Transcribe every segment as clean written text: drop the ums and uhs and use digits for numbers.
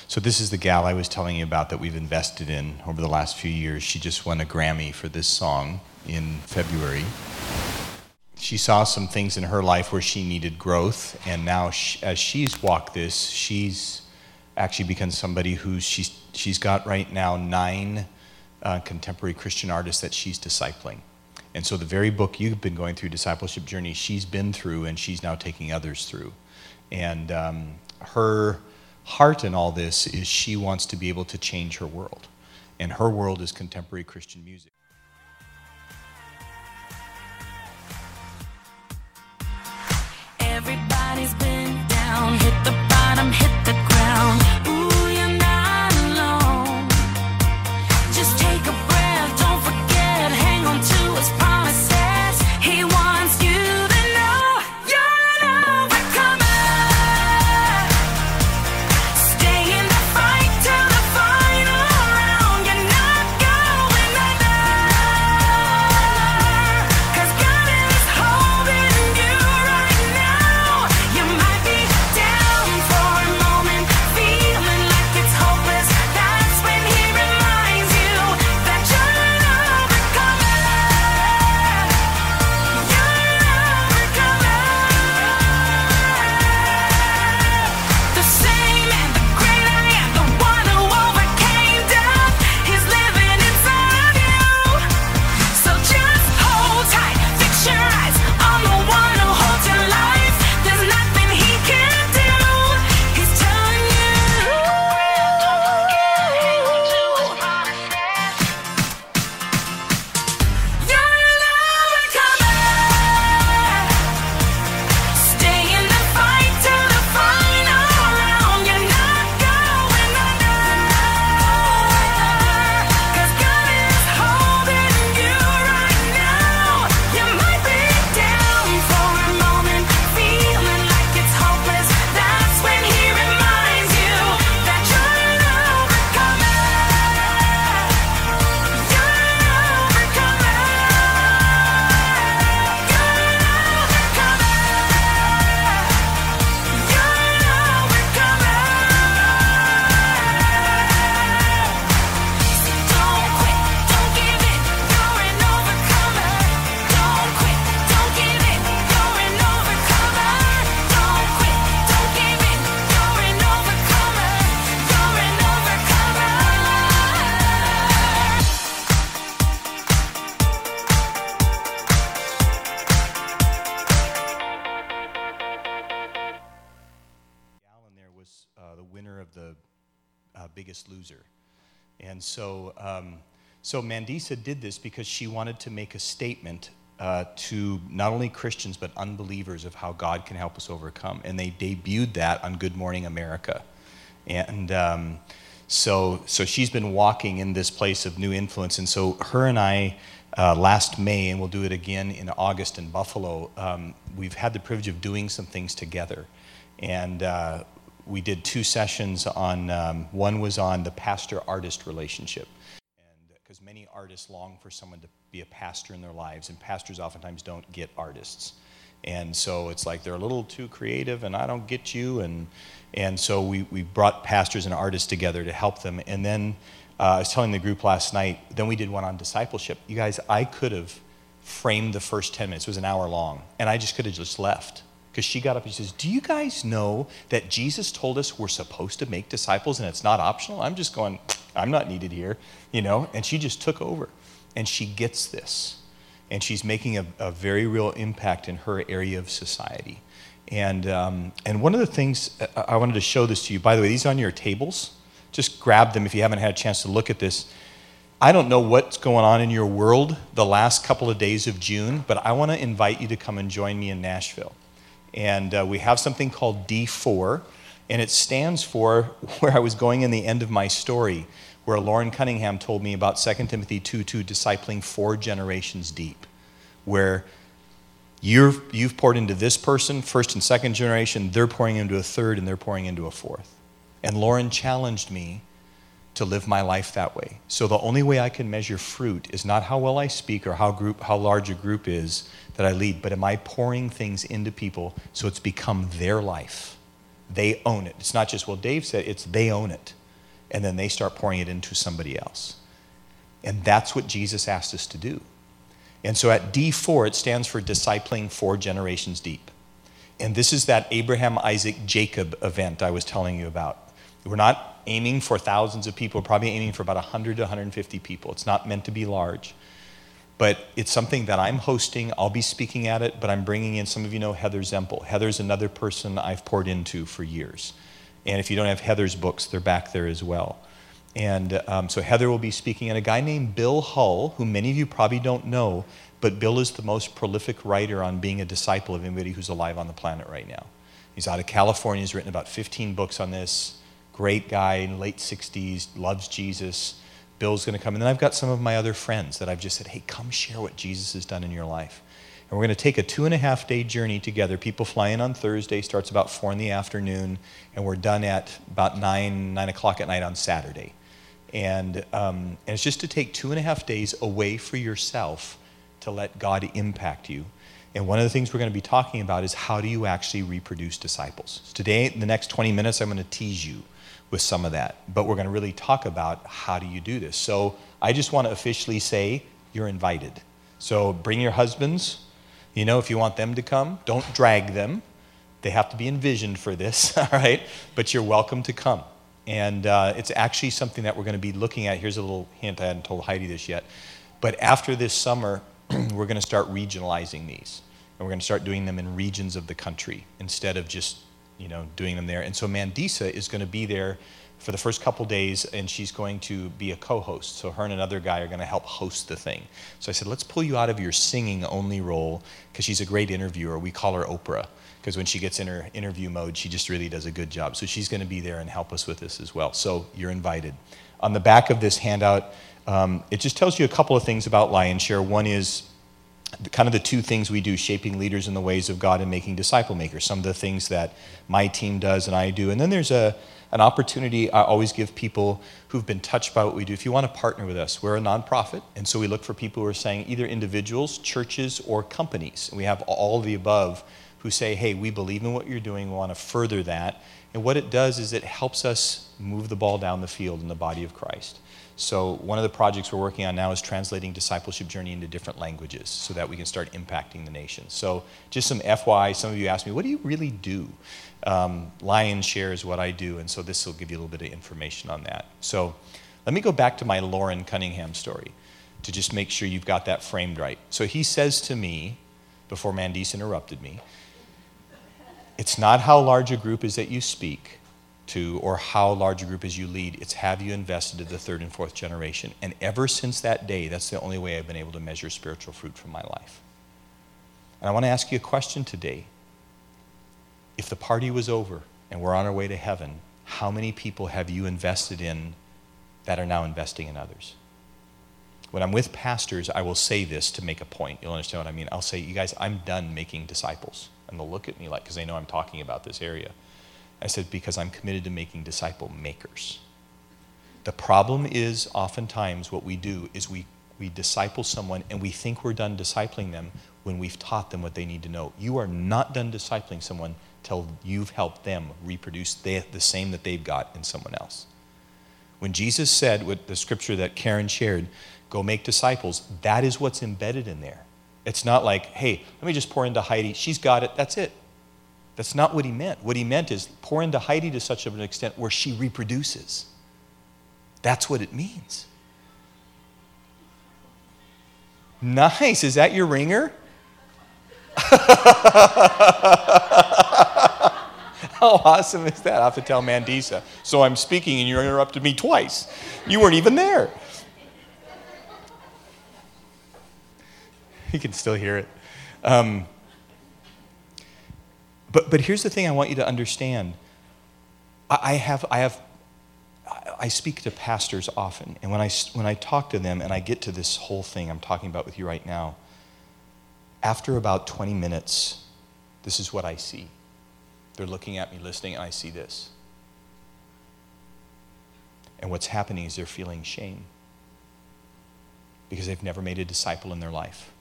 So this is the gal I was telling you about that we've invested in over the last few years. She just won a Grammy for this song in February. She saw some things in her life where she needed growth, and now as she's walked this, she's actually become somebody who's she's got right now 9 contemporary Christian artists that she's discipling. And so the very book you've been going through, Discipleship Journey, she's been through, and she's now taking others through. And her heart in all this is she wants to be able to change her world. And her world is contemporary Christian music. Everybody's been down, hit the bottom, hit the ground. Ooh, you're not alone. Just take a breath, don't forget, hang on to his promises. He wants you to know you're an overcomer. Stay in the fight till the final round. You're not going under, 'cause God is holding you right now. You might be down for a moment, feeling like it's hopeless. That's when he reminds you that you're an overcomer. You're an overcomer. The same and the great I am, the one who overcame death, he's living inside of you. So just hold tight, fix your eyes on the one who holds your life. There's nothing he can't do. He's telling you, you're an overcomer. Stay in the fight till the final round. You're not going under, 'cause God is holding you right now. You might be down for a moment, feeling like it's hopeless. That's when he reminds you that you're an overcomer. You're an overcomer. You're an overcomer. You're an overcomer. So don't quit, don't give in. You're an overcomer. Don't quit, don't give in. You're an overcomer. Don't quit, don't give in. You're an overcomer. You're an overcomer. Gal in there was the winner of the Biggest Loser. And so Mandisa did this because she wanted to make a statement to not only Christians but unbelievers of how God can help us overcome. And they debuted that on Good Morning America. And so she's been walking in this place of new influence. And so her and I, last May, and we'll do it again in August in Buffalo, we've had the privilege of doing some things together. And we did 2 sessions on, one was on the pastor-artist relationship. And because many artists long for someone to be a pastor in their lives, and pastors oftentimes don't get artists. And so it's like they're a little too creative and I don't get you. And so we brought pastors and artists together to help them. And then I was telling the group last night, then we did one on discipleship. You guys, I could have framed the first 10 minutes. It was an hour long. And I just could have just left. Because she got up and she says, do you guys know that Jesus told us we're supposed to make disciples and it's not optional? I'm just going, I'm not needed here, you know? And she just took over. And she gets this. And she's making a very real impact in her area of society. And one of the things, I wanted to show this to you. By the way, these are on your tables. Just grab them if you haven't had a chance to look at this. I don't know what's going on in your world the last couple of days of June, but I want to invite you to come and join me in Nashville. And we have something called D4, and it stands for where I was going in the end of my story, where Lauren Cunningham told me about 2 Timothy 2:2, discipling 4 generations deep, where you've poured into this person, first and second generation, they're pouring into a third, and they're pouring into a fourth. And Lauren challenged me to live my life that way. So the only way I can measure fruit is not how well I speak or how large a group is that I lead, but am I pouring things into people so it's become their life? They own it. It's not just, well, Dave said, it's they own it. and then they start pouring it into somebody else. And that's what Jesus asked us to do. And so at D4, it stands for Discipling 4 Generations Deep. And this is that Abraham, Isaac, Jacob event I was telling you about. We're not aiming for thousands of people, we're probably aiming for about 100 to 150 people. It's not meant to be large. But it's something that I'm hosting. I'll be speaking at it, but I'm bringing in, some of you know Heather Zempel. Heather's another person I've poured into for years. And if you don't have Heather's books, they're back there as well. And so Heather will be speaking, and a guy named Bill Hull, who many of you probably don't know, but Bill is the most prolific writer on being a disciple of anybody who's alive on the planet right now. He's out of California. He's written about 15 books on this. Great guy, in late 60s, loves Jesus. Bill's going to come. And then I've got some of my other friends that I've just said, hey, come share what Jesus has done in your life. And we're going to take a 2.5-day journey together. People fly in on Thursday, starts about 4 in the afternoon, and we're done at about 9 o'clock at night on Saturday. And it's just to take 2.5 days away for yourself to let God impact you. And one of the things we're going to be talking about is how do you actually reproduce disciples. So today, in the next 20 minutes, I'm going to tease you with some of that. But we're going to really talk about how do you do this. So I just want to officially say you're invited. So bring your husbands. You know, if you want them to come, don't drag them. They have to be envisioned for this, all right? But you're welcome to come. And it's actually something that we're going to be looking at. Here's a little hint. I hadn't told Heidi this yet. But after this summer, we're going to start regionalizing these. And we're going to start doing them in regions of the country instead of just, doing them there. And so Mandisa is going to be there for the first couple days, and she's going to be a co-host. So her and another guy are going to help host the thing. So I said, let's pull you out of your singing-only role, because she's a great interviewer. We call her Oprah, because when she gets in her interview mode, she just really does a good job. So she's going to be there and help us with this as well. So you're invited. On the back of this handout, it just tells you a couple of things about Lionshare. One is kind of the two things we do, shaping leaders in the ways of God and making disciple makers. Some of the things that my team does and I do. And then there's an opportunity I always give people who've been touched by what we do. If you want to partner with us, we're a nonprofit. And so we look for people who are saying either individuals, churches, or companies. And we have all of the above who say, hey, we believe in what you're doing. We want to further that. And what it does is it helps us move the ball down the field in the body of Christ. So one of the projects we're working on now is translating Discipleship Journey into different languages so that we can start impacting the nation. So just some FYI, some of you asked me, what do you really do? Lionshare is what I do, and so this will give you a little bit of information on that. So let me go back to my Loren Cunningham story to just make sure you've got that framed right. So he says to me, before Mandisa interrupted me, it's not how large a group is that you speak to or how large a group is you lead. It's have you invested in the 3rd and 4th generation. And ever since that day, that's the only way I've been able to measure spiritual fruit from my life. And I want to ask you a question today. If the party was over and we're on our way to heaven, how many people have you invested in that are now investing in others? When I'm with pastors, I will say this to make a point. You'll understand what I mean. I'll say, you guys, I'm done making disciples. And they'll look at me like, because they know I'm talking about this area. I said, because I'm committed to making disciple makers. The problem is oftentimes what we do is we disciple someone and we think we're done discipling them when we've taught them what they need to know. You are not done discipling someone till you've helped them reproduce the same that they've got in someone else. When Jesus said, with the scripture that Karen shared, go make disciples, that is what's embedded in there. It's not like, hey, let me just pour into Heidi. She's got it. That's it. That's not what he meant. What he meant is pour into Heidi to such an extent where she reproduces. That's what it means. Nice. Is that your ringer? How awesome is that? I have to tell Mandisa. So I'm speaking and you interrupted me twice. You weren't even there. You can still hear it. But here's the thing I want you to understand. I speak to pastors often, and when I talk to them and I get to this whole thing I'm talking about with you right now, after about 20 minutes, this is what I see. They're looking at me, listening, and I see this. And what's happening is they're feeling shame because they've never made a disciple in their life.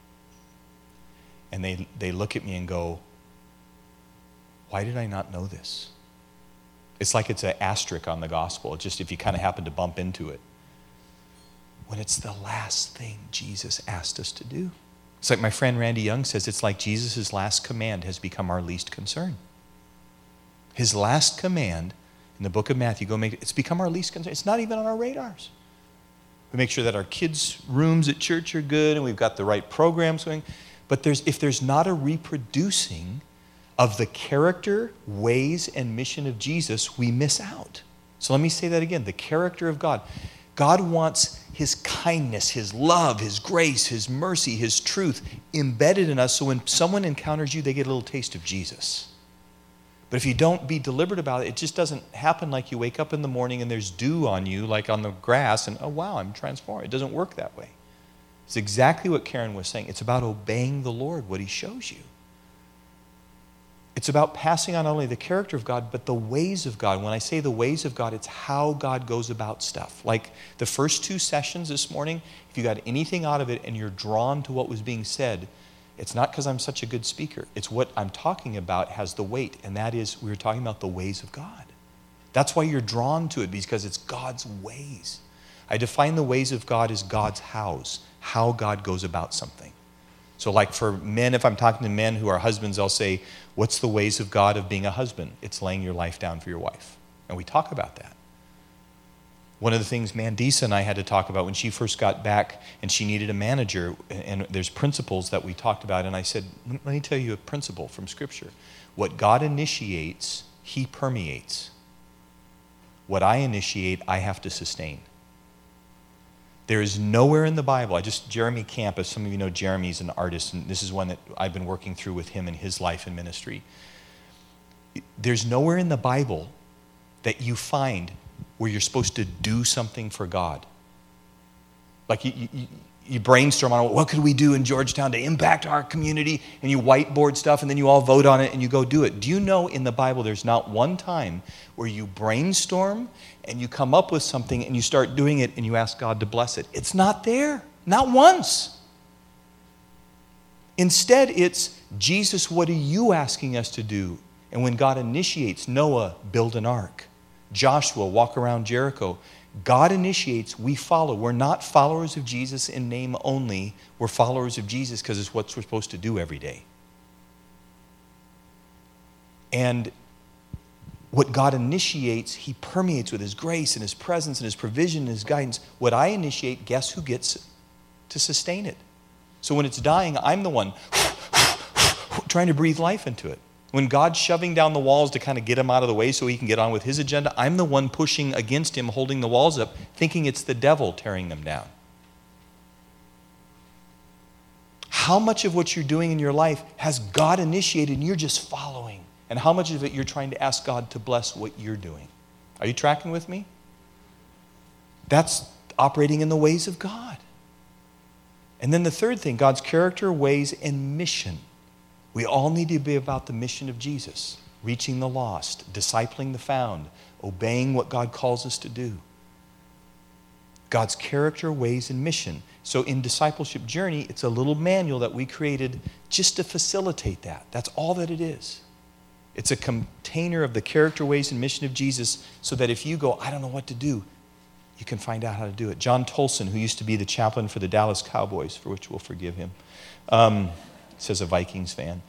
And they look at me and go, why did I not know this? It's like it's an asterisk on the gospel, just if you kind of happen to bump into it. When it's the last thing Jesus asked us to do. It's like my friend Randy Young says, it's like Jesus' last command has become our least concern. His last command in the book of Matthew, it's become our least concern. It's not even on our radars. We make sure that our kids' rooms at church are good and we've got the right programs going. But if there's not a reproducing of the character, ways, and mission of Jesus, we miss out. So let me say that again, the character of God. God wants his kindness, his love, his grace, his mercy, his truth embedded in us so when someone encounters you, they get a little taste of Jesus. But if you don't be deliberate about it, it just doesn't happen like you wake up in the morning and there's dew on you, like on the grass, and oh wow, I'm transformed. It doesn't work that way. It's exactly what Karen was saying. It's about obeying the Lord, what he shows you. It's about passing on not only the character of God, but the ways of God. When I say the ways of God, it's how God goes about stuff. Like the first 2 sessions this morning, if you got anything out of it and you're drawn to what was being said, it's not because I'm such a good speaker. It's what I'm talking about has the weight, and that is we were talking about the ways of God. That's why you're drawn to it, because it's God's ways. I define the ways of God as God's hows, how God goes about something. So like for men, if I'm talking to men who are husbands, I'll say, what's the ways of God of being a husband? It's laying your life down for your wife. And we talk about that. One of the things Mandisa and I had to talk about when she first got back and she needed a manager, and there's principles that we talked about, and I said, let me tell you a principle from Scripture. What God initiates, he permeates. What I initiate, I have to sustain. There is nowhere in the Bible, Jeremy Camp, as some of you know, Jeremy's an artist, and this is one that I've been working through with him in his life and ministry. There's nowhere in the Bible that you find where you're supposed to do something for God. Like you brainstorm on what could we do in Georgetown to impact our community, and you whiteboard stuff, and then you all vote on it, and you go do it. Do you know in the Bible there's not one time where you brainstorm and you come up with something and you start doing it and you ask God to bless it? It's not there. Not once. Instead, it's, Jesus, what are you asking us to do? And when God initiates, Noah, build an ark. Joshua, walk around Jericho. God initiates, we follow. We're not followers of Jesus in name only. We're followers of Jesus because it's what we're supposed to do every day. And what God initiates, he permeates with his grace and his presence and his provision and his guidance. What I initiate, guess who gets to sustain it? So when it's dying, I'm the one trying to breathe life into it. When God's shoving down the walls to kind of get him out of the way so he can get on with his agenda, I'm the one pushing against him, holding the walls up, thinking it's the devil tearing them down. How much of what you're doing in your life has God initiated and you're just following? And how much of it you're trying to ask God to bless what you're doing? Are you tracking with me? That's operating in the ways of God. And then the third thing, God's character, ways, and mission. We all need to be about the mission of Jesus, reaching the lost, discipling the found, obeying what God calls us to do. God's character, ways, and mission. So in Discipleship Journey, it's a little manual that we created just to facilitate that. That's all that it is. It's a container of the character, ways, and mission of Jesus so that if you go, I don't know what to do, you can find out how to do it. John Tolson, who used to be the chaplain for the Dallas Cowboys, for which we'll forgive him, says a Vikings fan.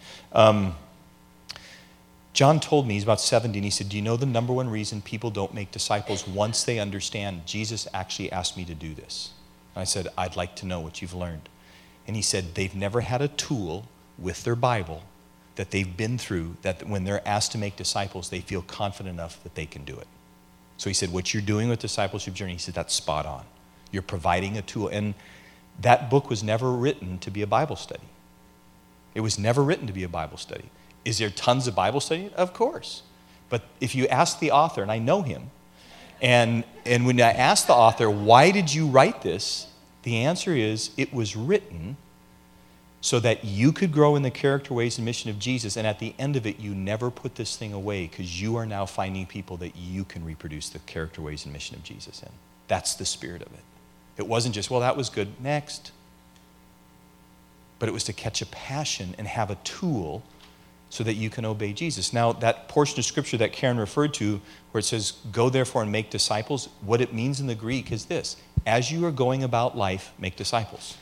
John told me, he's about 70, and he said, do you know the number one reason people don't make disciples once they understand Jesus actually asked me to do this? And I said, I'd like to know what you've learned. And he said, they've never had a tool with their Bible that they've been through that when they're asked to make disciples, they feel confident enough that they can do it. So he said, what you're doing with Discipleship Journey, he said, that's spot on. You're providing a tool. And that book was never written to be a Bible study. It was never written to be a Bible study. Is there tons of Bible study? Of course. But if you ask the author, and I know him, and when I asked the author, why did you write this? The answer is, it was written so that you could grow in the character, ways, and mission of Jesus, and at the end of it, you never put this thing away because you are now finding people that you can reproduce the character, ways, and mission of Jesus in. That's the spirit of it. It wasn't just, well, that was good, next. But it was to catch a passion and have a tool so that you can obey Jesus. Now, that portion of Scripture that Karen referred to, where it says, go therefore and make disciples, what it means in the Greek is this: as you are going about life, make disciples.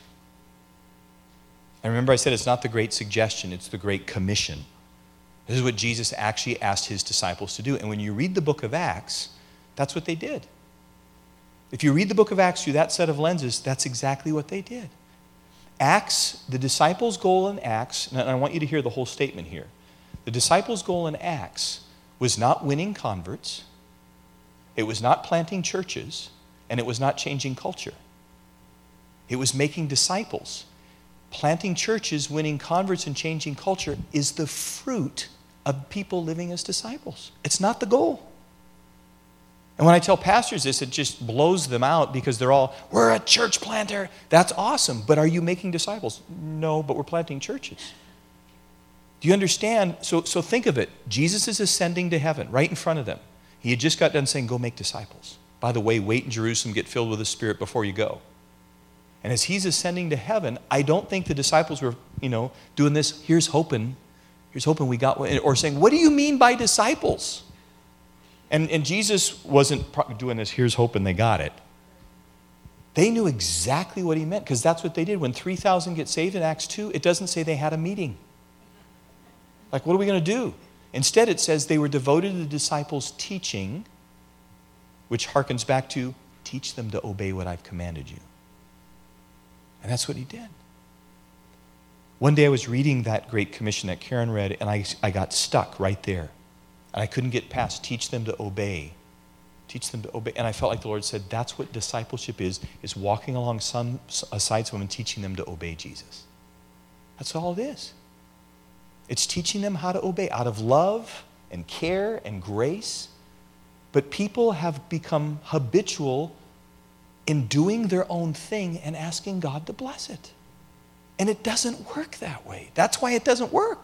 And remember I said it's not the great suggestion, it's the great commission. This is what Jesus actually asked his disciples to do. And when you read the book of Acts, that's what they did. If you read the book of Acts through that set of lenses, that's exactly what they did. Acts, the disciples' goal in Acts, and I want you to hear the whole statement here. The disciples' goal in Acts was not winning converts, it was not planting churches, and it was not changing culture. It was making disciples. Planting churches, winning converts, and changing culture is the fruit of people living as disciples. It's not the goal. And when I tell pastors this, it just blows them out because they're all, we're a church planter. That's awesome, but are you making disciples? No, but we're planting churches. Do you understand? So think of it. Jesus is ascending to heaven right in front of them. He had just got done saying, go make disciples. By the way, wait in Jerusalem, get filled with the Spirit before you go. And as he's ascending to heaven, I don't think the disciples were, doing this, here's hoping we got one, or saying, what do you mean by disciples? And Jesus wasn't doing this, here's hoping they got it. They knew exactly what he meant, because that's what they did. When 3,000 get saved in Acts 2, it doesn't say they had a meeting. Like, what are we going to do? Instead, it says they were devoted to the disciples' teaching, which harkens back to, teach them to obey what I've commanded you. And that's what he did. One day I was reading that Great Commission that Karen read, and I got stuck right there. And I couldn't get past, teach them to obey. Teach them to obey. And I felt like the Lord said, that's what discipleship is walking aside someone and teaching them to obey Jesus. That's all it is. It's teaching them how to obey out of love and care and grace. But people have become habitual in doing their own thing and asking God to bless it. And it doesn't work that way. That's why it doesn't work.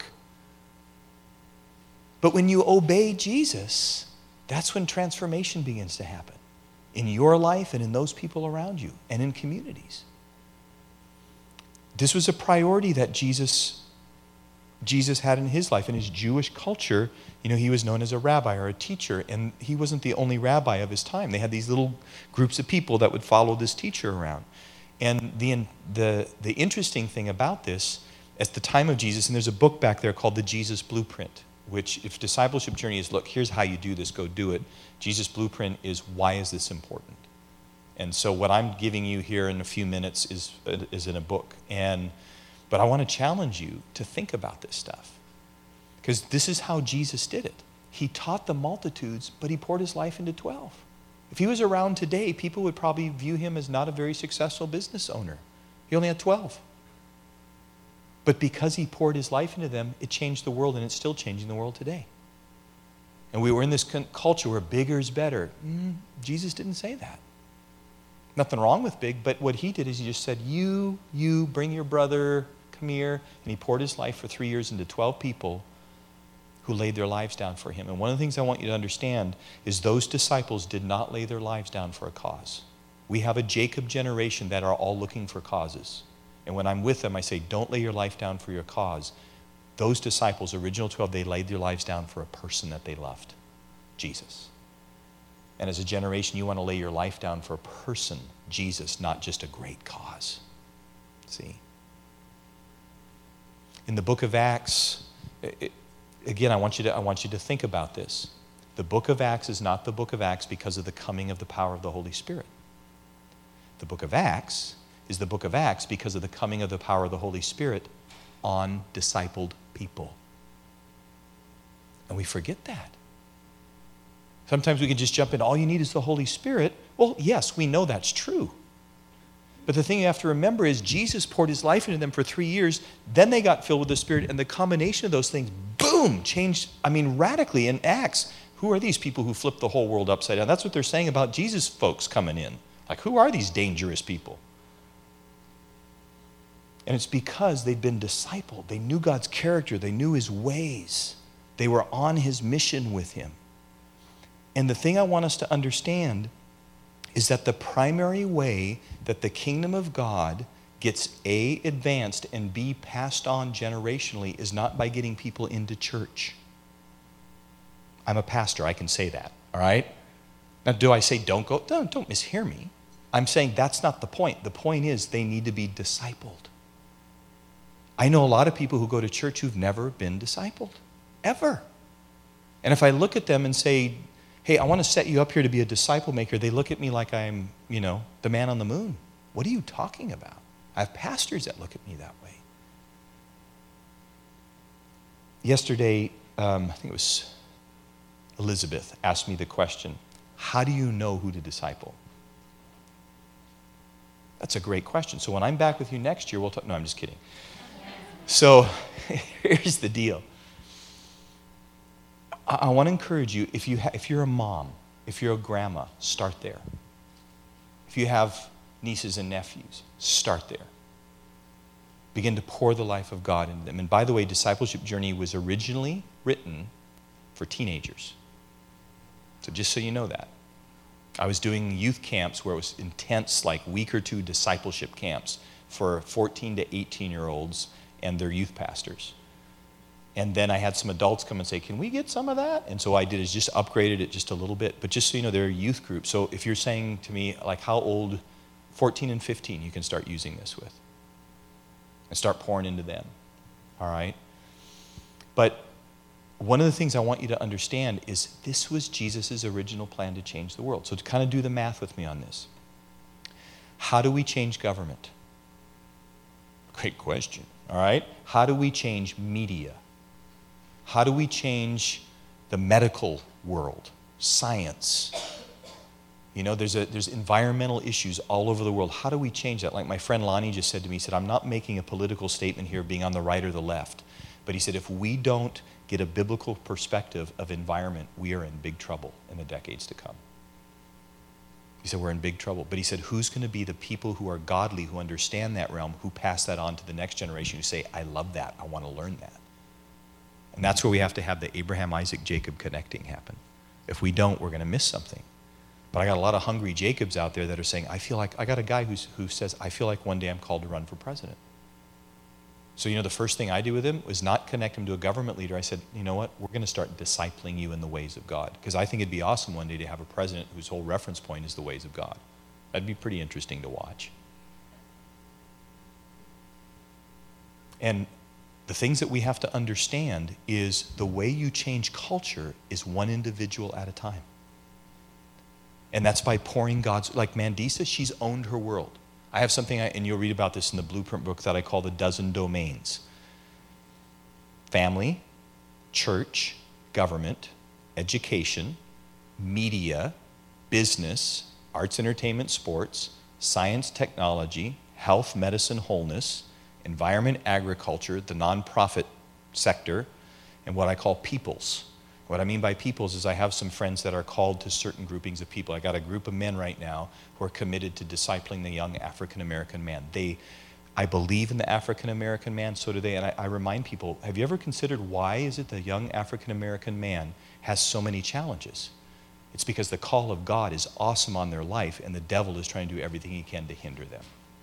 But when you obey Jesus, that's when transformation begins to happen in your life and in those people around you and in communities. This was a priority that Jesus had in his life. In his Jewish culture, he was known as a rabbi or a teacher, and he wasn't the only rabbi of his time. They had these little groups of people that would follow this teacher around. And the interesting thing about this, at the time of Jesus, and there's a book back there called The Jesus Blueprint, which if discipleship journey is, look, here's how you do this, go do it. Jesus Blueprint is, why is this important? And so what I'm giving you here in a few minutes is in a book. But I want to challenge you to think about this stuff. Because this is how Jesus did it. He taught the multitudes, but he poured his life into 12. If he was around today, people would probably view him as not a very successful business owner. He only had 12. But because he poured his life into them, it changed the world, and it's still changing the world today. And we were in this culture where bigger is better. Jesus didn't say that. Nothing wrong with big, but what he did is he just said, you bring your brother, come here. And he poured his life for 3 years into 12 people who laid their lives down for him. And one of the things I want you to understand is those disciples did not lay their lives down for a cause. We have a Jacob generation that are all looking for causes. And when I'm with them, I say, don't lay your life down for your cause. Those disciples, original 12, they laid their lives down for a person that they loved, Jesus. And as a generation, you want to lay your life down for a person, Jesus, not just a great cause. See? In the book of Acts, again, I want you to think about this. The book of Acts is not the book of Acts because of the coming of the power of the Holy Spirit. The book of Acts is the book of Acts because of the coming of the power of the Holy Spirit on discipled people. And we forget that. Sometimes we can just jump in, all you need is the Holy Spirit. Well, yes, we know that's true. But the thing you have to remember is Jesus poured his life into them for 3 years, then they got filled with the Spirit, and the combination of those things, boom, changed, radically in Acts. Who are these people who flipped the whole world upside down? That's what they're saying about Jesus folks coming in. Like, who are these dangerous people? And it's because they'd been discipled. They knew God's character. They knew his ways. They were on his mission with him. And the thing I want us to understand is that the primary way that the kingdom of God gets A, advanced, and B, passed on generationally is not by getting people into church. I'm a pastor, I can say that, all right? Now, do I say don't go? Don't mishear me. I'm saying that's not the point. The point is they need to be discipled. I know a lot of people who go to church who've never been discipled, ever. And if I look at them and say, hey, I want to set you up here to be a disciple maker, they look at me like I'm, the man on the moon. What are you talking about? I have pastors that look at me that way. Yesterday, I think it was Elizabeth asked me the question, how do you know who to disciple? That's a great question. So when I'm back with you next year, we'll talk. No, I'm just kidding. So here's the deal. I want to encourage you, if you're a mom, if you're a grandma, start there. If you have nieces and nephews, start there. Begin to pour the life of God into them. And by the way, Discipleship Journey was originally written for teenagers. So just so you know that. I was doing youth camps where it was intense, like week or two discipleship camps for 14 to 18-year-olds and their youth pastors. And then I had some adults come and say, can we get some of that? And so I did is just upgraded it just a little bit. But just so you know, they're a youth group. So if you're saying to me, like how old, 14 and 15, you can start using this with. And start pouring into them. All right? But one of the things I want you to understand is this was Jesus' original plan to change the world. So to kind of do the math with me on this. How do we change government? Great question. All right? How do we change media? How do we change the medical world, science? There's environmental issues all over the world. How do we change that? Like my friend Lonnie just said to me, he said, I'm not making a political statement here being on the right or the left. But he said, if we don't get a biblical perspective of environment, we are in big trouble in the decades to come. He said, we're in big trouble. But he said, who's going to be the people who are godly, who understand that realm, who pass that on to the next generation, who say, I love that, I want to learn that. And that's where we have to have the Abraham, Isaac, Jacob connecting happen. If we don't, we're going to miss something. But I got a lot of hungry Jacobs out there that are saying, I got a guy who says, I feel like one day I'm called to run for president. So, the first thing I did with him was not connect him to a government leader. I said, you know what? We're going to start discipling you in the ways of God. Because I think it'd be awesome one day to have a president whose whole reference point is the ways of God. That'd be pretty interesting to watch. And the things that we have to understand is the way you change culture is one individual at a time. And that's by pouring God's, like Mandisa, she's owned her world. I have something, and you'll read about this in the Blueprint book that I call the dozen domains. Family, church, government, education, media, business, arts, entertainment, sports, science, technology, health, medicine, wholeness, environment, agriculture, the nonprofit sector, and what I call peoples. What I mean by peoples is I have some friends that are called to certain groupings of people. I got a group of men right now who are committed to discipling the young African-American man. I believe in the African-American man, so do they. And I remind people, have you ever considered why is it the young African-American man has so many challenges? It's because the call of God is awesome on their life, and the devil is trying to do everything he can to hinder them.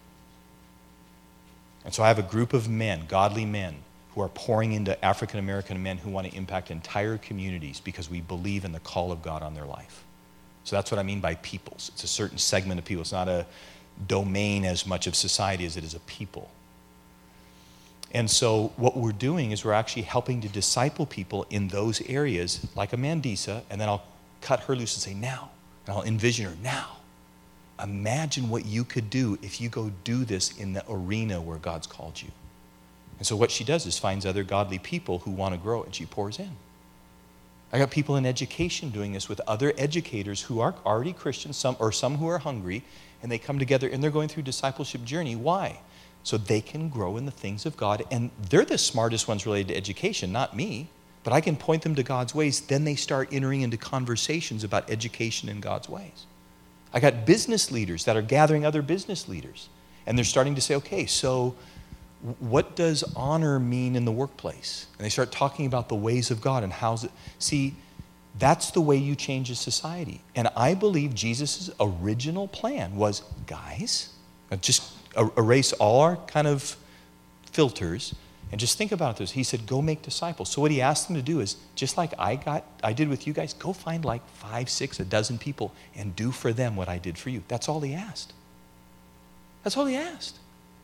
And so I have a group of men, godly men, who are pouring into African-American men who want to impact entire communities because we believe in the call of God on their life. So that's what I mean by peoples. It's a certain segment of people. It's not a domain as much of society as it is a people. And so what we're doing is we're actually helping to disciple people in those areas, like a Mandisa, and then I'll cut her loose and say, now. And I'll envision her, now. Imagine what you could do if you go do this in the arena where God's called you. And so what she does is finds other godly people who want to grow, and she pours in. I got people in education doing this with other educators who are already Christians, some who are hungry, and they come together and they're going through discipleship journey. Why? So they can grow in the things of God. And they're the smartest ones related to education, not me. But I can point them to God's ways. Then they start entering into conversations about education in God's ways. I got business leaders that are gathering other business leaders. And they're starting to say, okay, so what does honor mean in the workplace? And they start talking about the ways of God and how's it. See, that's the way you change a society. And I believe Jesus' original plan was, guys, just erase all our kind of filters, and just think about this. He said, go make disciples. So what he asked them to do is, just like I did with you guys, go find like 5, 6, a dozen people and do for them what I did for you. That's all he asked. That's all he asked.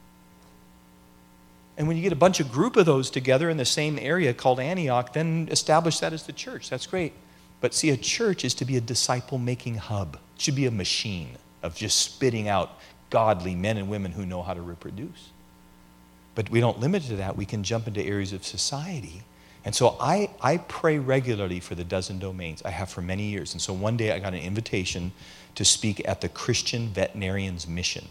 And when you get a group of those together in the same area called Antioch, then establish that as the church. That's great. But see, a church is to be a disciple-making hub. It should be a machine of just spitting out godly men and women who know how to reproduce. But we don't limit it to that. We can jump into areas of society. And so I pray regularly for the dozen domains. I have for many years. And so one day I got an invitation to speak at the Christian Veterinarians Mission.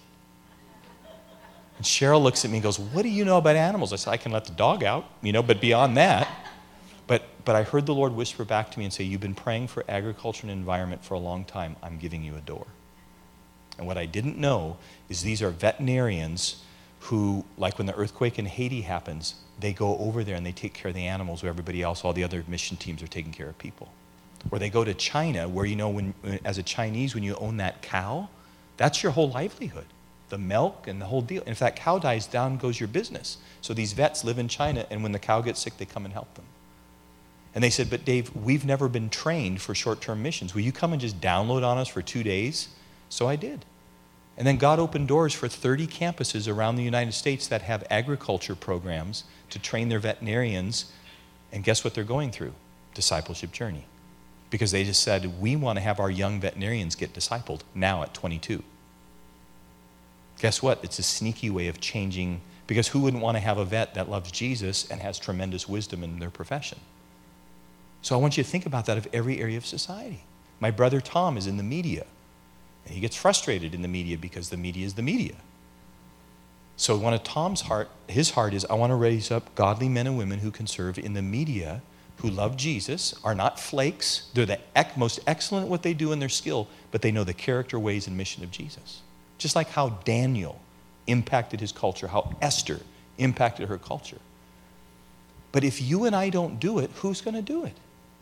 And Cheryl looks at me and goes, what do you know about animals? I said, I can let the dog out, but beyond that. But I heard the Lord whisper back to me and say, you've been praying for agriculture and environment for a long time. I'm giving you a door. And what I didn't know is these are veterinarians who, like when the earthquake in Haiti happens, they go over there and they take care of the animals where everybody else, all the other mission teams are taking care of people. Or they go to China where, when as a Chinese, when you own that cow, that's your whole livelihood. The milk and the whole deal. And if that cow dies, down goes your business. So these vets live in China, and when the cow gets sick, they come and help them. And they said, but Dave, we've never been trained for short-term missions. Will you come and just download on us for 2 days? So I did. And then God opened doors for 30 campuses around the United States that have agriculture programs to train their veterinarians. And guess what they're going through? Discipleship journey. Because they just said, we want to have our young veterinarians get discipled now at 22. Guess what? It's a sneaky way of changing, because who wouldn't want to have a vet that loves Jesus and has tremendous wisdom in their profession? So I want you to think about that of every area of society. My brother Tom is in the media, and he gets frustrated in the media because the media is the media. So one of Tom's his heart is, I want to raise up godly men and women who can serve in the media, who love Jesus, are not flakes. They're the most excellent at what they do in their skill, but they know the character, ways, and mission of Jesus. Just like how Daniel impacted his culture, how Esther impacted her culture. But if you and I don't do it, who's going to do it?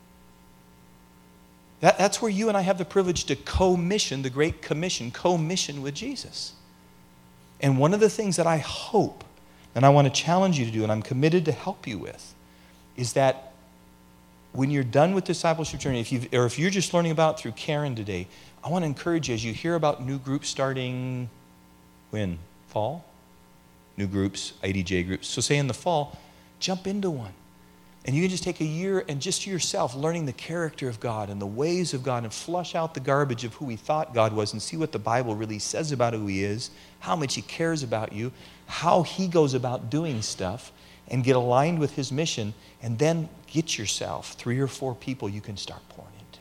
That's where you and I have the privilege to co-mission, the Great Commission, co-mission with Jesus. And one of the things that I hope, and I want to challenge you to do, and I'm committed to help you with, is that when you're done with discipleship journey, if you're just learning about it through Karen today, I want to encourage you, as you hear about new groups starting, when? Fall? New groups, IDJ groups. So say in the fall, jump into one. And you can just take a year and just yourself learning the character of God and the ways of God and flush out the garbage of who we thought God was and see what the Bible really says about who he is, how much he cares about you, how he goes about doing stuff, and get aligned with his mission, and then get yourself 3 or 4 people you can start pouring into.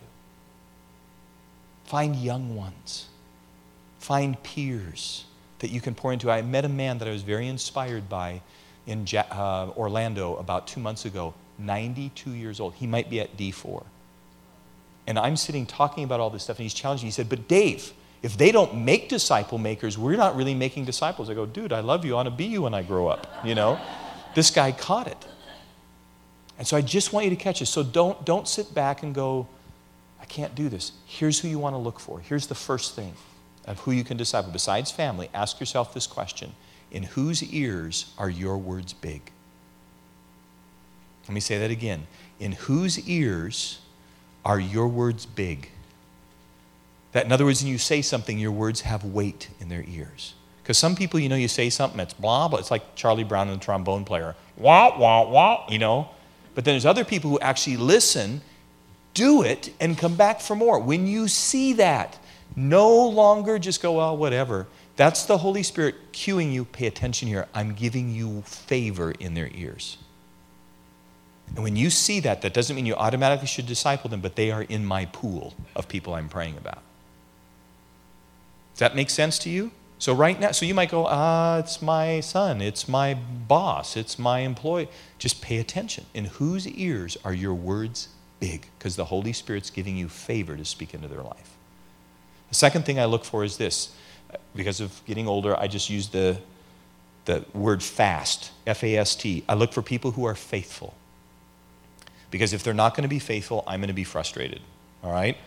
Find young ones. Find peers that you can pour into. I met a man that I was very inspired by in Orlando about 2 months ago, 92 years old. He might be at D4. And I'm sitting talking about all this stuff, and he's challenging me. He said, but Dave, if they don't make disciple makers, we're not really making disciples. I go, dude, I love you. I want to be you when I grow up, This guy caught it. And so I just want you to catch it. So don't sit back and go, I can't do this. Here's who you want to look for. Here's the first thing of who you can disciple. Besides family, ask yourself this question. In whose ears are your words big? Let me say that again. In whose ears are your words big? That, in other words, when you say something, your words have weight in their ears. Because some people, you say something that's blah, blah. It's like Charlie Brown and the trombone player. Wah, wah, wah, But then there's other people who actually listen, do it, and come back for more. When you see that, no longer just go, well, whatever. That's the Holy Spirit cueing you, pay attention here. I'm giving you favor in their ears. And when you see that, that doesn't mean you automatically should disciple them, but they are in my pool of people I'm praying about. Does that make sense to you? So right now, so you might go, it's my son, it's my boss, it's my employee. Just pay attention. In whose ears are your words big? Because the Holy Spirit's giving you favor to speak into their life. The second thing I look for is this. Because of getting older, I just use the word fast, F-A-S-T. I look for people who are faithful. Because if they're not going to be faithful, I'm going to be frustrated. All right?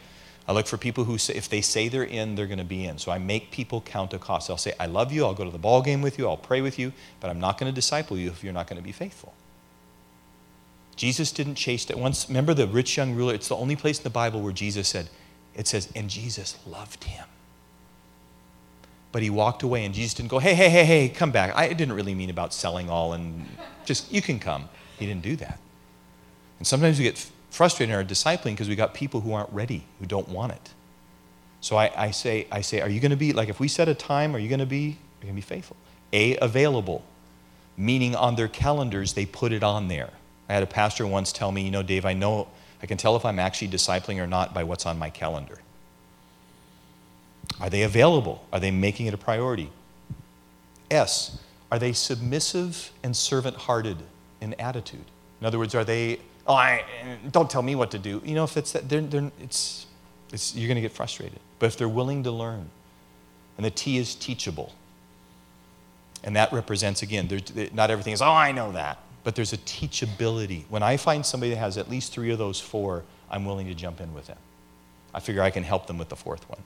I look for people who say, if they say they're in, they're going to be in. So I make people count a cost. I'll say, I love you, I'll go to the ball game with you, I'll pray with you, but I'm not going to disciple you if you're not going to be faithful. Jesus didn't chase it. Once, remember the rich young ruler? It's the only place in the Bible where Jesus said, it says, and Jesus loved him. But he walked away, and Jesus didn't go, hey, come back. I didn't really mean about selling all and just, you can come. He didn't do that. And sometimes we get frustrated in our discipling because we got people who aren't ready, who don't want it. So I say, are you going to be, like if we set a time, are you going to be faithful? Available, meaning on their calendars, they put it on there. I had a pastor once tell me, Dave, I can tell if I'm actually discipling or not by what's on my calendar. Are they available? Are they making it a priority? Are they submissive and servant-hearted in attitude? In other words, are they, don't tell me what to do. If it's that, you're going to get frustrated. But if they're willing to learn, and the T is teachable, and that represents, again, not everything is, I know that, but there's a teachability. When I find somebody that has at least 3 of those 4, I'm willing to jump in with them. I figure I can help them with the 4th one.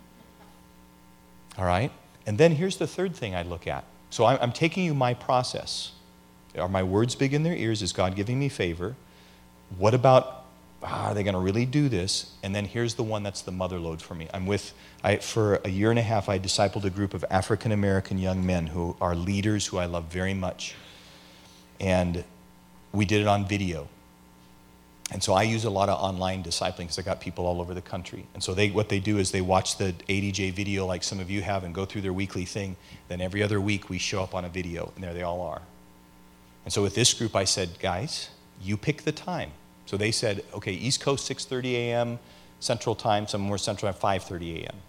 All right? And then here's the third thing I look at. So I'm taking you my process. Are my words big in their ears? Is God giving me favor? What about, are they going to really do this? And then here's the one that's the mother lode for me. For a year and a half, I discipled a group of African-American young men who are leaders who I love very much. And we did it on video. And so I use a lot of online discipling because I got people all over the country. And so what they do is they watch the ADJ video like some of you have and go through their weekly thing. Then every other week we show up on a video, and there they all are. And so with this group I said, guys, you pick the time. So they said, okay, East Coast 6:30 a.m., Central Time, some more Central Time, 5:30 a.m.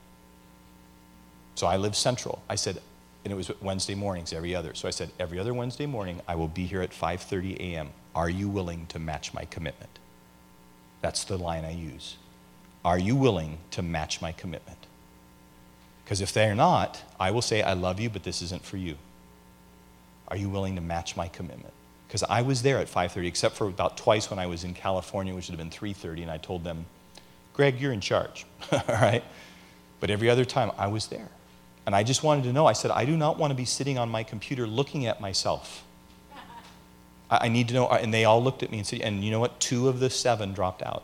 So I live Central. I said, and it was Wednesday mornings, every other. So I said, every other Wednesday morning, I will be here at 5:30 a.m. Are you willing to match my commitment? That's the line I use. Are you willing to match my commitment? Because if they're not, I will say, I love you, but this isn't for you. Are you willing to match my commitment? Because I was there at 5:30, except for about twice when I was in California, which would have been 3:30, and I told them, Greg, you're in charge, all right? But every other time, I was there. And I just wanted to know, I said, I do not want to be sitting on my computer looking at myself. I need to know, and they all looked at me and said, and you know what? 2 of the 7 dropped out.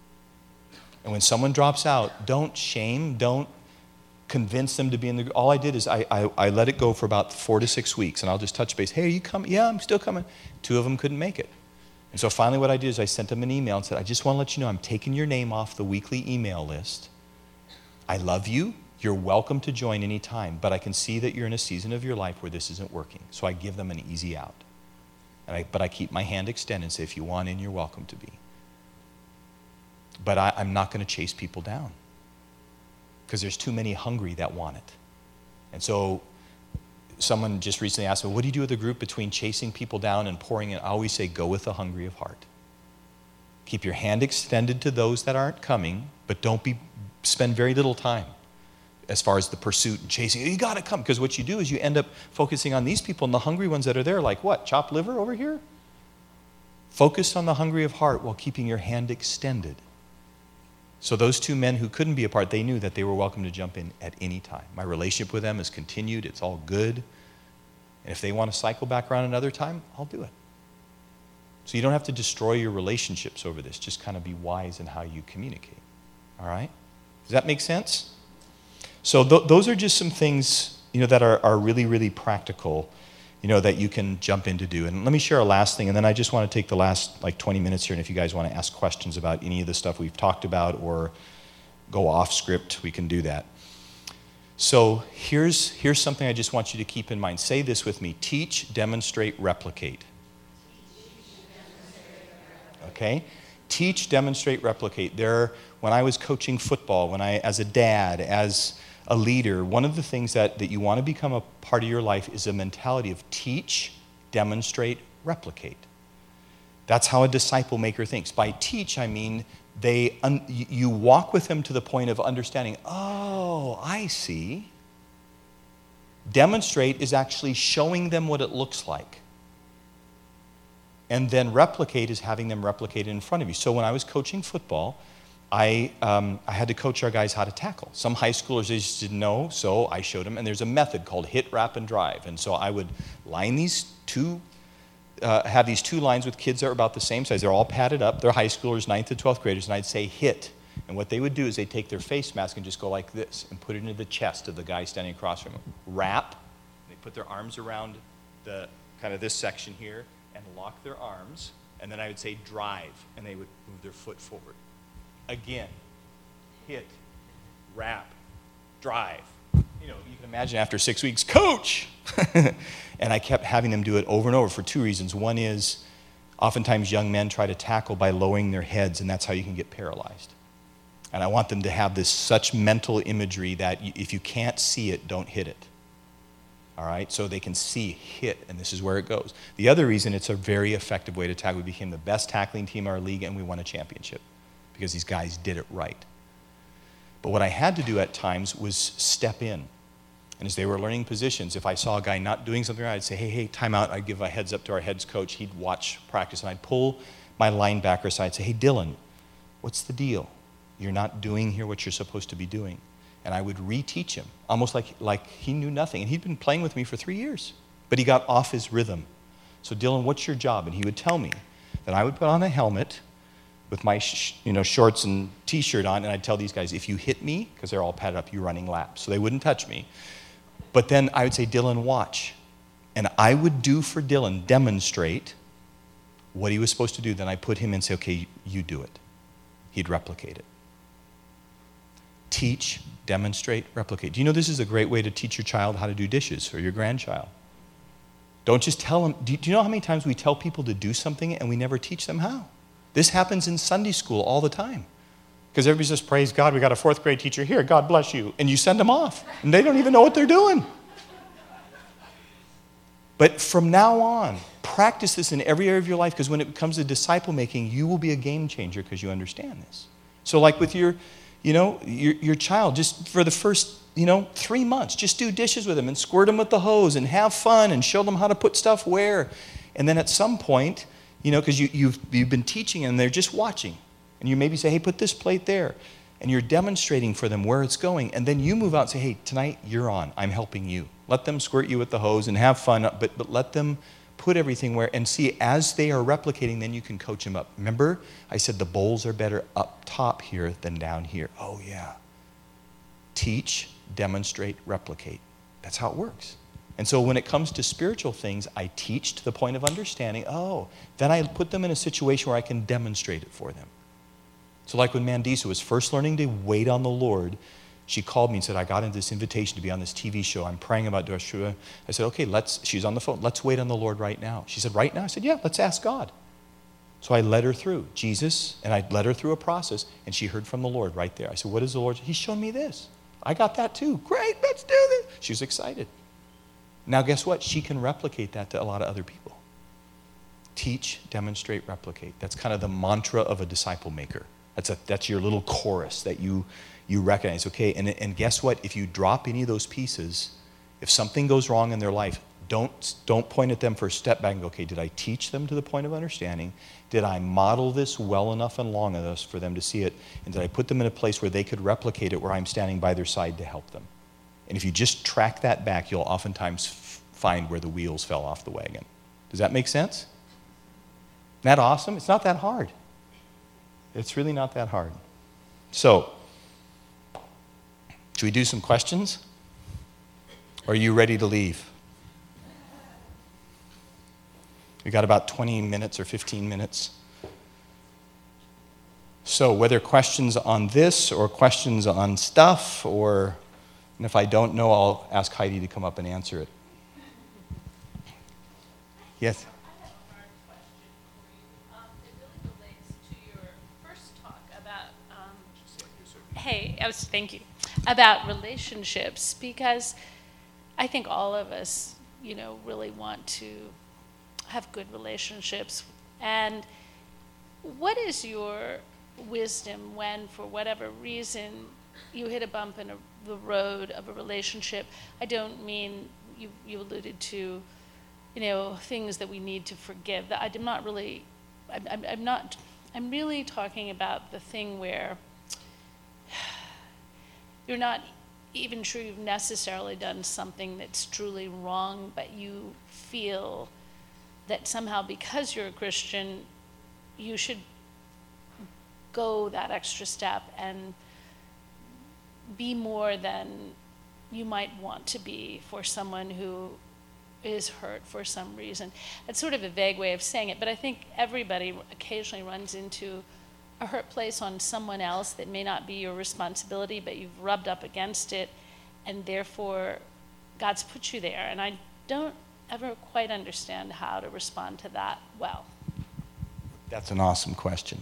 And when someone drops out, don't shame, don't convince them to be in the group. All I did is I let it go for about 4 to 6 weeks, and I'll just touch base. Hey, are you coming? Yeah, I'm still coming. 2 of them couldn't make it. And so finally what I did is I sent them an email and said, I just want to let you know I'm taking your name off the weekly email list. I love you. You're welcome to join any time, but I can see that you're in a season of your life where this isn't working. So I give them an easy out. But I keep my hand extended and say, if you want in, you're welcome to be. But I'm not going to chase people down because there's too many hungry that want it. And so someone just recently asked me, what do you do with a group between chasing people down and pouring in? I always say, go with the hungry of heart. Keep your hand extended to those that aren't coming, but spend very little time as far as the pursuit and chasing. You got to come, because what you do is you end up focusing on these people, and the hungry ones that are there, like what, chopped liver over here? Focus on the hungry of heart while keeping your hand extended. So those 2 men who couldn't be a part, they knew that they were welcome to jump in at any time. My relationship with them has continued. It's all good. And if they want to cycle back around another time, I'll do it. So you don't have to destroy your relationships over this. Just kind of be wise in how you communicate. All right? Does that make sense? So those are just some things, that are really, really practical, that you can jump in to do. And let me share a last thing, and then I just want to take the last 20 minutes here, and if you guys want to ask questions about any of the stuff we've talked about or go off script, we can do that. So here's something I just want you to keep in mind. Say this with me: teach, demonstrate, replicate. Okay? Teach, demonstrate, replicate. When I was coaching football, as a dad, as a leader, one of the things that you want to become a part of your life is a mentality of teach, demonstrate, replicate. That's how a disciple maker thinks. By teach, I mean you walk with them to the point of understanding, oh, I see. Demonstrate is actually showing them what it looks like. And then replicate is having them replicate it in front of you. So when I was coaching football, I had to coach our guys how to tackle. Some high schoolers, they just didn't know, so I showed them. And there's a method called hit, wrap, and drive. And so I would line these two, have these two lines with kids that are about the same size. They're all padded up. They're high schoolers, 9th to 12th graders. And I'd say hit. And what they would do is they'd take their face mask and just go like this and put it into the chest of the guy standing across from them. Wrap. They put their arms around the kind of this section here and lock their arms. And then I would say drive. And they would move their foot forward. Again, hit, wrap, drive. You know, you can imagine after 6 weeks, coach! And I kept having them do it over and over for two reasons. One is oftentimes young men try to tackle by lowering their heads, and that's how you can get paralyzed. And I want them to have this such mental imagery that if you can't see it, don't hit it. All right? So they can see hit, and this is where it goes. The other reason it's a very effective way to tackle, we became the best tackling team in our league, and we won a championship because these guys did it right. But what I had to do at times was step in. And as they were learning positions, if I saw a guy not doing something right, I'd say, hey, time out. I'd give a heads up to our heads coach. He'd watch practice, and I'd pull my linebacker aside and say, hey, Dylan, what's the deal? You're not doing here what you're supposed to be doing. And I would reteach him, almost like he knew nothing. And he'd been playing with me for 3 years, but he got off his rhythm. So, Dylan, what's your job? And he would tell me. Then I would put on a helmet with my shorts and T-shirt on, and I'd tell these guys, if you hit me, because they're all padded up, you're running laps. So they wouldn't touch me. But then I would say, Dylan, watch. And I would do for Dylan, demonstrate what he was supposed to do. Then I put him in and say, okay, you do it. He'd replicate it. Teach, demonstrate, replicate. Do you know this is a great way to teach your child how to do dishes, or your grandchild? Don't just tell them. Do you know how many times we tell people to do something and we never teach them how? This happens in Sunday school all the time. Because everybody says, praise God, we got a 4th grade teacher here, God bless you. And you send them off, and they don't even know what they're doing. But from now on, practice this in every area of your life, because when it comes to disciple making, you will be a game changer because you understand this. So like with your child, just for the first, 3 months, just do dishes with them and squirt them with the hose and have fun and show them how to put stuff where. And then at some point, because you've been teaching and they're just watching. And you maybe say, hey, put this plate there. And you're demonstrating for them where it's going. And then you move out and say, hey, tonight you're on. I'm helping you. Let them squirt you with the hose and have fun, but let them put everything where, and see, as they are replicating, then you can coach them up. Remember, I said the bowls are better up top here than down here. Oh, yeah. Teach, demonstrate, replicate. That's how it works. And so when it comes to spiritual things, I teach to the point of understanding. Oh, then I put them in a situation where I can demonstrate it for them. So like when Mandisa was first learning to wait on the Lord, she called me and said, I got into this invitation to be on this TV show. I'm praying about Joshua. I said, okay, she's on the phone. Let's wait on the Lord right now. She said, right now? I said, yeah, let's ask God. So I led her through Jesus, and I led her through a process, and she heard from the Lord right there. I said, what is the Lord? He's shown me this. I got that too. Great, let's do this. She was excited. Now, guess what? She can replicate that to a lot of other people. Teach, demonstrate, replicate. That's kind of the mantra of a disciple maker. That's your little chorus that you recognize. Okay, and guess what? If you drop any of those pieces, if something goes wrong in their life, don't point at them for a step back and go, okay, did I teach them to the point of understanding? Did I model this well enough and long enough for them to see it? And did I put them in a place where they could replicate it, where I'm standing by their side to help them? And if you just track that back, you'll oftentimes find where the wheels fell off the wagon. Does that make sense? Isn't that awesome? It's not that hard. It's really not that hard. So, should we do some questions? Or are you ready to leave? We got about 20 minutes or 15 minutes. So whether questions on this or questions on stuff, and if I don't know, I'll ask Heidi to come up and answer it. Yes? I have a hard question for you. It really relates to your first talk about, thank you, about relationships, because I think all of us, really want to have good relationships. And what is your wisdom when, for whatever reason, you hit a bump in the road of a relationship? I don't mean, you alluded to, things that we need to forgive. I'm really talking about the thing where you're not even sure you've necessarily done something that's truly wrong, but you feel that somehow because you're a Christian, you should go that extra step and be more than you might want to be for someone who is hurt for some reason. It's sort of a vague way of saying it, but I think everybody occasionally runs into a hurt place on someone else that may not be your responsibility, but you've rubbed up against it, and therefore God's put you there. And I don't ever quite understand how to respond to that well. That's an awesome question.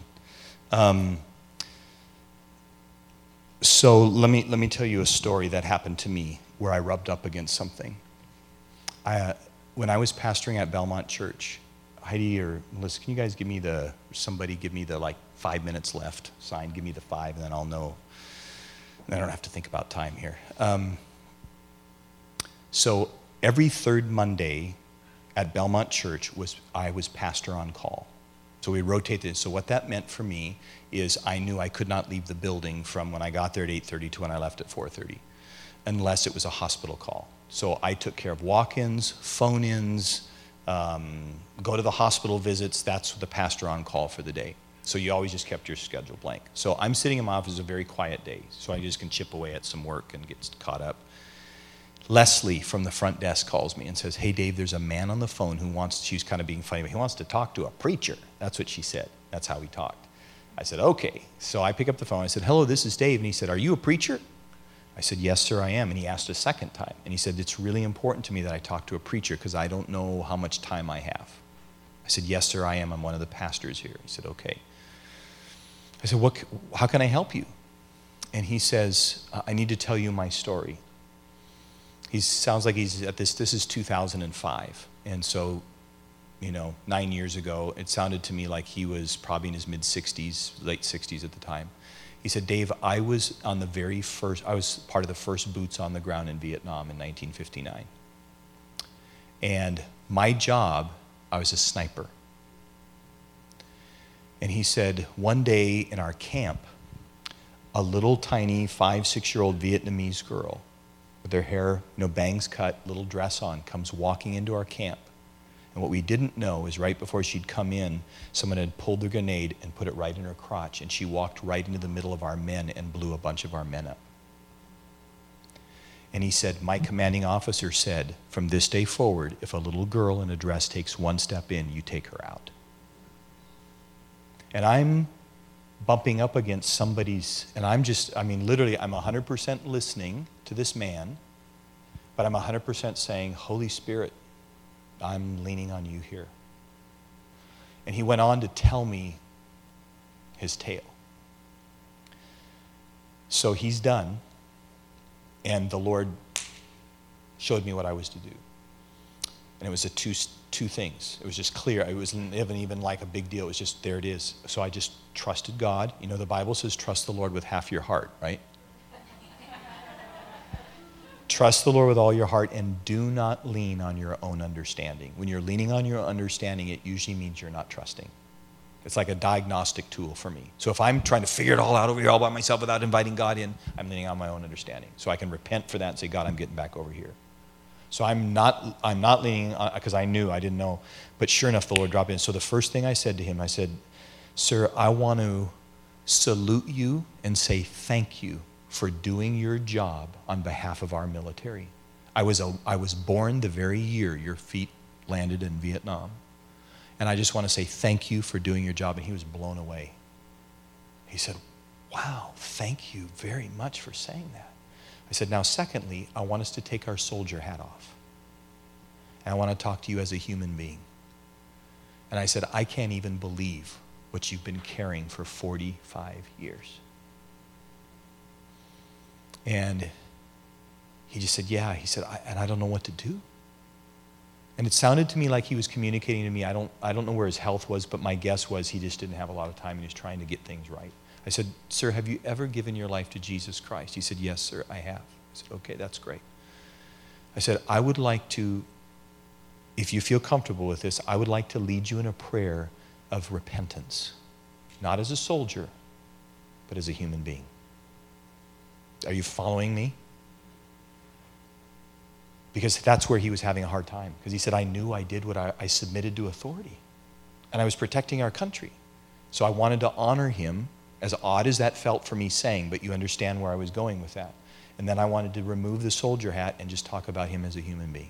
So let me tell you a story that happened to me where I rubbed up against something. When I was pastoring at Belmont Church, Heidi or Melissa, can you guys somebody give me the like 5 minutes left sign, give me the 5, and then I'll know. And I don't have to think about time here. So every third Monday at Belmont Church I was pastor on call. So we rotated. So what that meant for me is I knew I could not leave the building from when I got there at 8:30 to when I left at 4:30, unless it was a hospital call. So I took care of walk-ins, phone-ins, go to the hospital visits. That's the pastor on call for the day. So you always just kept your schedule blank. So I'm sitting in my office, it's a very quiet day, so I just can chip away at some work and get caught up. Leslie from the front desk calls me and says, "Hey Dave, there's a man on the phone she's kind of being funny, but he wants to talk to a preacher." That's what she said. That's how we talked. I said, "Okay." So I pick up the phone. I said, "Hello, this is Dave." And he said, "Are you a preacher?" I said, "Yes, sir, I am." And he asked a second time. And he said, "It's really important to me that I talk to a preacher because I don't know how much time I have." I said, "Yes, sir, I am. I'm one of the pastors here." He said, "Okay." I said, "How can I help you?" And he says, "I need to tell you my story." He sounds like he's at this is 2005. And so, 9 years ago, it sounded to me like he was probably in his mid-60s, late 60s at the time. He said, "Dave, I was part of the first boots on the ground in Vietnam in 1959. And my job, I was a sniper." And he said, one day in our camp, a little tiny 5-6-year-old Vietnamese girl with her hair, bangs cut, little dress on, comes walking into our camp. And what we didn't know is right before she'd come in, someone had pulled the grenade and put it right in her crotch, and she walked right into the middle of our men and blew a bunch of our men up. And he said, "My commanding officer said, from this day forward, if a little girl in a dress takes one step in, you take her out." And I'm bumping up against somebody's, and literally, I'm 100% listening to this man, but I'm 100% saying, "Holy Spirit, I'm leaning on you here." And he went on to tell me his tale. So he's done, and the Lord showed me what I was to do. And it was two things. It was just clear. It wasn't even like a big deal. It was just, there it is. So I just trusted God. The Bible says trust the Lord with half your heart, right? Trust the Lord with all your heart and do not lean on your own understanding. When you're leaning on your understanding, it usually means you're not trusting. It's like a diagnostic tool for me. So if I'm trying to figure it all out over here all by myself without inviting God in, I'm leaning on my own understanding. So I can repent for that and say, "God, I'm getting back over here." So I'm not leaning on, because I didn't know. But sure enough, the Lord dropped in. So the first thing I said to him, I said, "Sir, I want to salute you and say thank you for doing your job on behalf of our military. I was born the very year your feet landed in Vietnam. And I just want to say thank you for doing your job." And he was blown away. He said, "Wow, thank you very much for saying that." I said, "Now, secondly, I want us to take our soldier hat off. And I want to talk to you as a human being." And I said, "I can't even believe what you've been carrying for 45 years. And he just said, "Yeah." He said, I don't know what to do." And it sounded to me like he was communicating to me. I don't know where his health was, but my guess was he just didn't have a lot of time and he was trying to get things right. I said, "Sir, have you ever given your life to Jesus Christ?" He said, "Yes, sir, I have." I said, "Okay, that's great." I said, "I would like to, if you feel comfortable with this, I would like to lead you in a prayer of repentance, not as a soldier, but as a human being." Are you following me? Because that's where he was having a hard time. Because he said, I knew I did what I submitted to authority. And I was protecting our country. So I wanted to honor him, as odd as that felt for me saying, but you understand where I was going with that. And then I wanted to remove the soldier hat and just talk about him as a human being.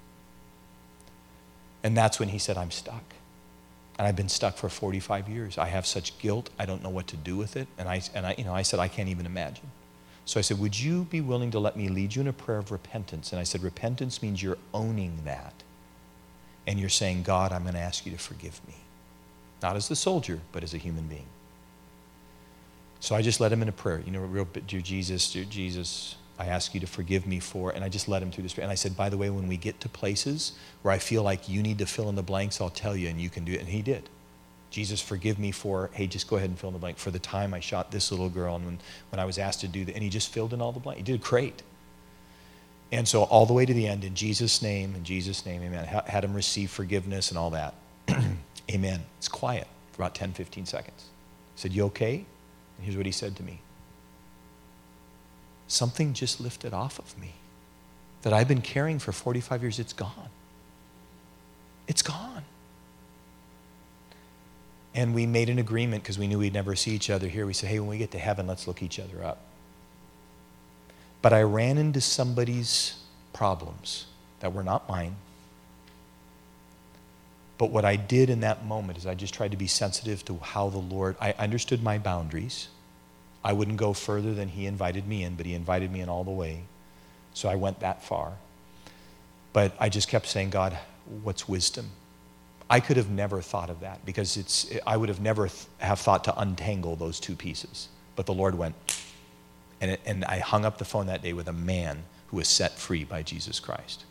And that's when he said, I'm stuck. And I've been stuck for 45 years. I have such guilt. I don't know what to do with it. And I said, I can't even imagine. So I said, would you be willing to let me lead you in a prayer of repentance? And I said, repentance means you're owning that. And you're saying, God, I'm going to ask you to forgive me. Not as the soldier, but as a human being. So I just led him in a prayer. Dear Jesus, I ask you to forgive me for, and I just led him through this prayer. And I said, by the way, when we get to places where I feel like you need to fill in the blanks, I'll tell you, and you can do it. And he did. Jesus, forgive me for, hey, just go ahead and fill in the blank. For the time I shot this little girl, and when I was asked to do that, and he just filled in all the blanks. He did great. And so all the way to the end, in Jesus' name, amen. Had him receive forgiveness and all that. Amen. It's quiet for about 10, 15 seconds. I said, you okay? And here's what he said to me. Something just lifted off of me that I've been carrying for 45 years. It's gone. It's gone. And we made an agreement because we knew we'd never see each other here. We said, hey, when we get to heaven, let's look each other up. But I ran into somebody's problems that were not mine. But what I did in that moment is I just tried to be sensitive to how the Lord, I understood my boundaries. I wouldn't go further than he invited me in, but he invited me in all the way. So I went that far. But I just kept saying, God, what's wisdom? I could have never thought of that because I would have never have thought to untangle those two pieces. But the Lord went, and I hung up the phone that day with a man who was set free by Jesus Christ.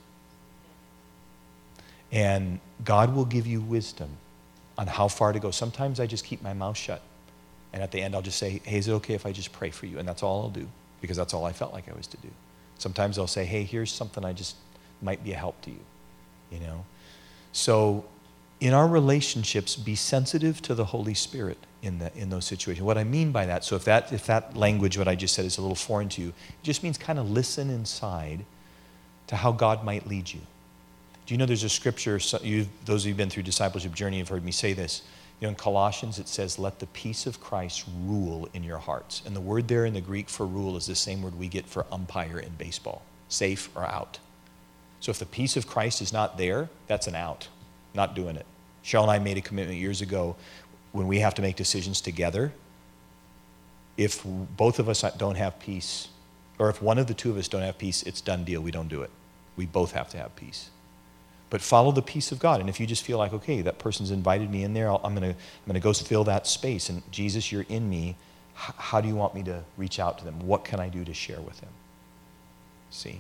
And God will give you wisdom on how far to go. Sometimes I just keep my mouth shut. And at the end, I'll just say, hey, is it okay if I just pray for you? And that's all I'll do because that's all I felt like I was to do. Sometimes I'll say, hey, here's something I just might be a help to you, So in our relationships, be sensitive to the Holy Spirit in those situations. What I mean by that, so if that language, what I just said, is a little foreign to you, it just means kind of listen inside to how God might lead you. Do you know there's a scripture, those of you who've been through discipleship journey have heard me say this. In Colossians it says, let the peace of Christ rule in your hearts. And the word there in the Greek for rule is the same word we get for umpire in baseball, safe or out. So if the peace of Christ is not there, that's an out, not doing it. Cheryl and I made a commitment years ago when we have to make decisions together. If both of us don't have peace, or if one of the two of us don't have peace, it's done deal, we don't do it. We both have to have peace. But follow the peace of God. And if you just feel like, okay, that person's invited me in there, I'm going to go fill that space. And Jesus, you're in me. How do you want me to reach out to them? What can I do to share with them? See?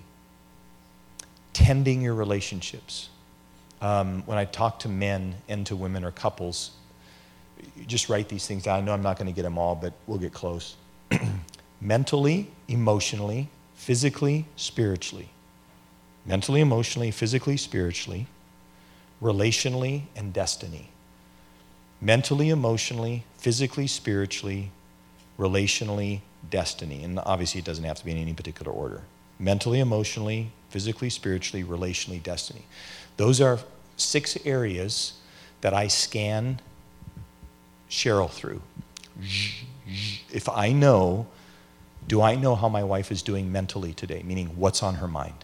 Tending your relationships. When I talk to men and to women or couples, just write these things down. I know I'm not going to get them all, but we'll get close. Mentally, emotionally, physically, spiritually. Mentally, emotionally, physically, spiritually, relationally, and destiny. Mentally, emotionally, physically, spiritually, relationally, destiny. And obviously it doesn't have to be in any particular order. Mentally, emotionally, physically, spiritually, relationally, destiny. Those are 6 areas that I scan Cheryl through. If I know, do I know how my wife is doing mentally today? Meaning what's on her mind?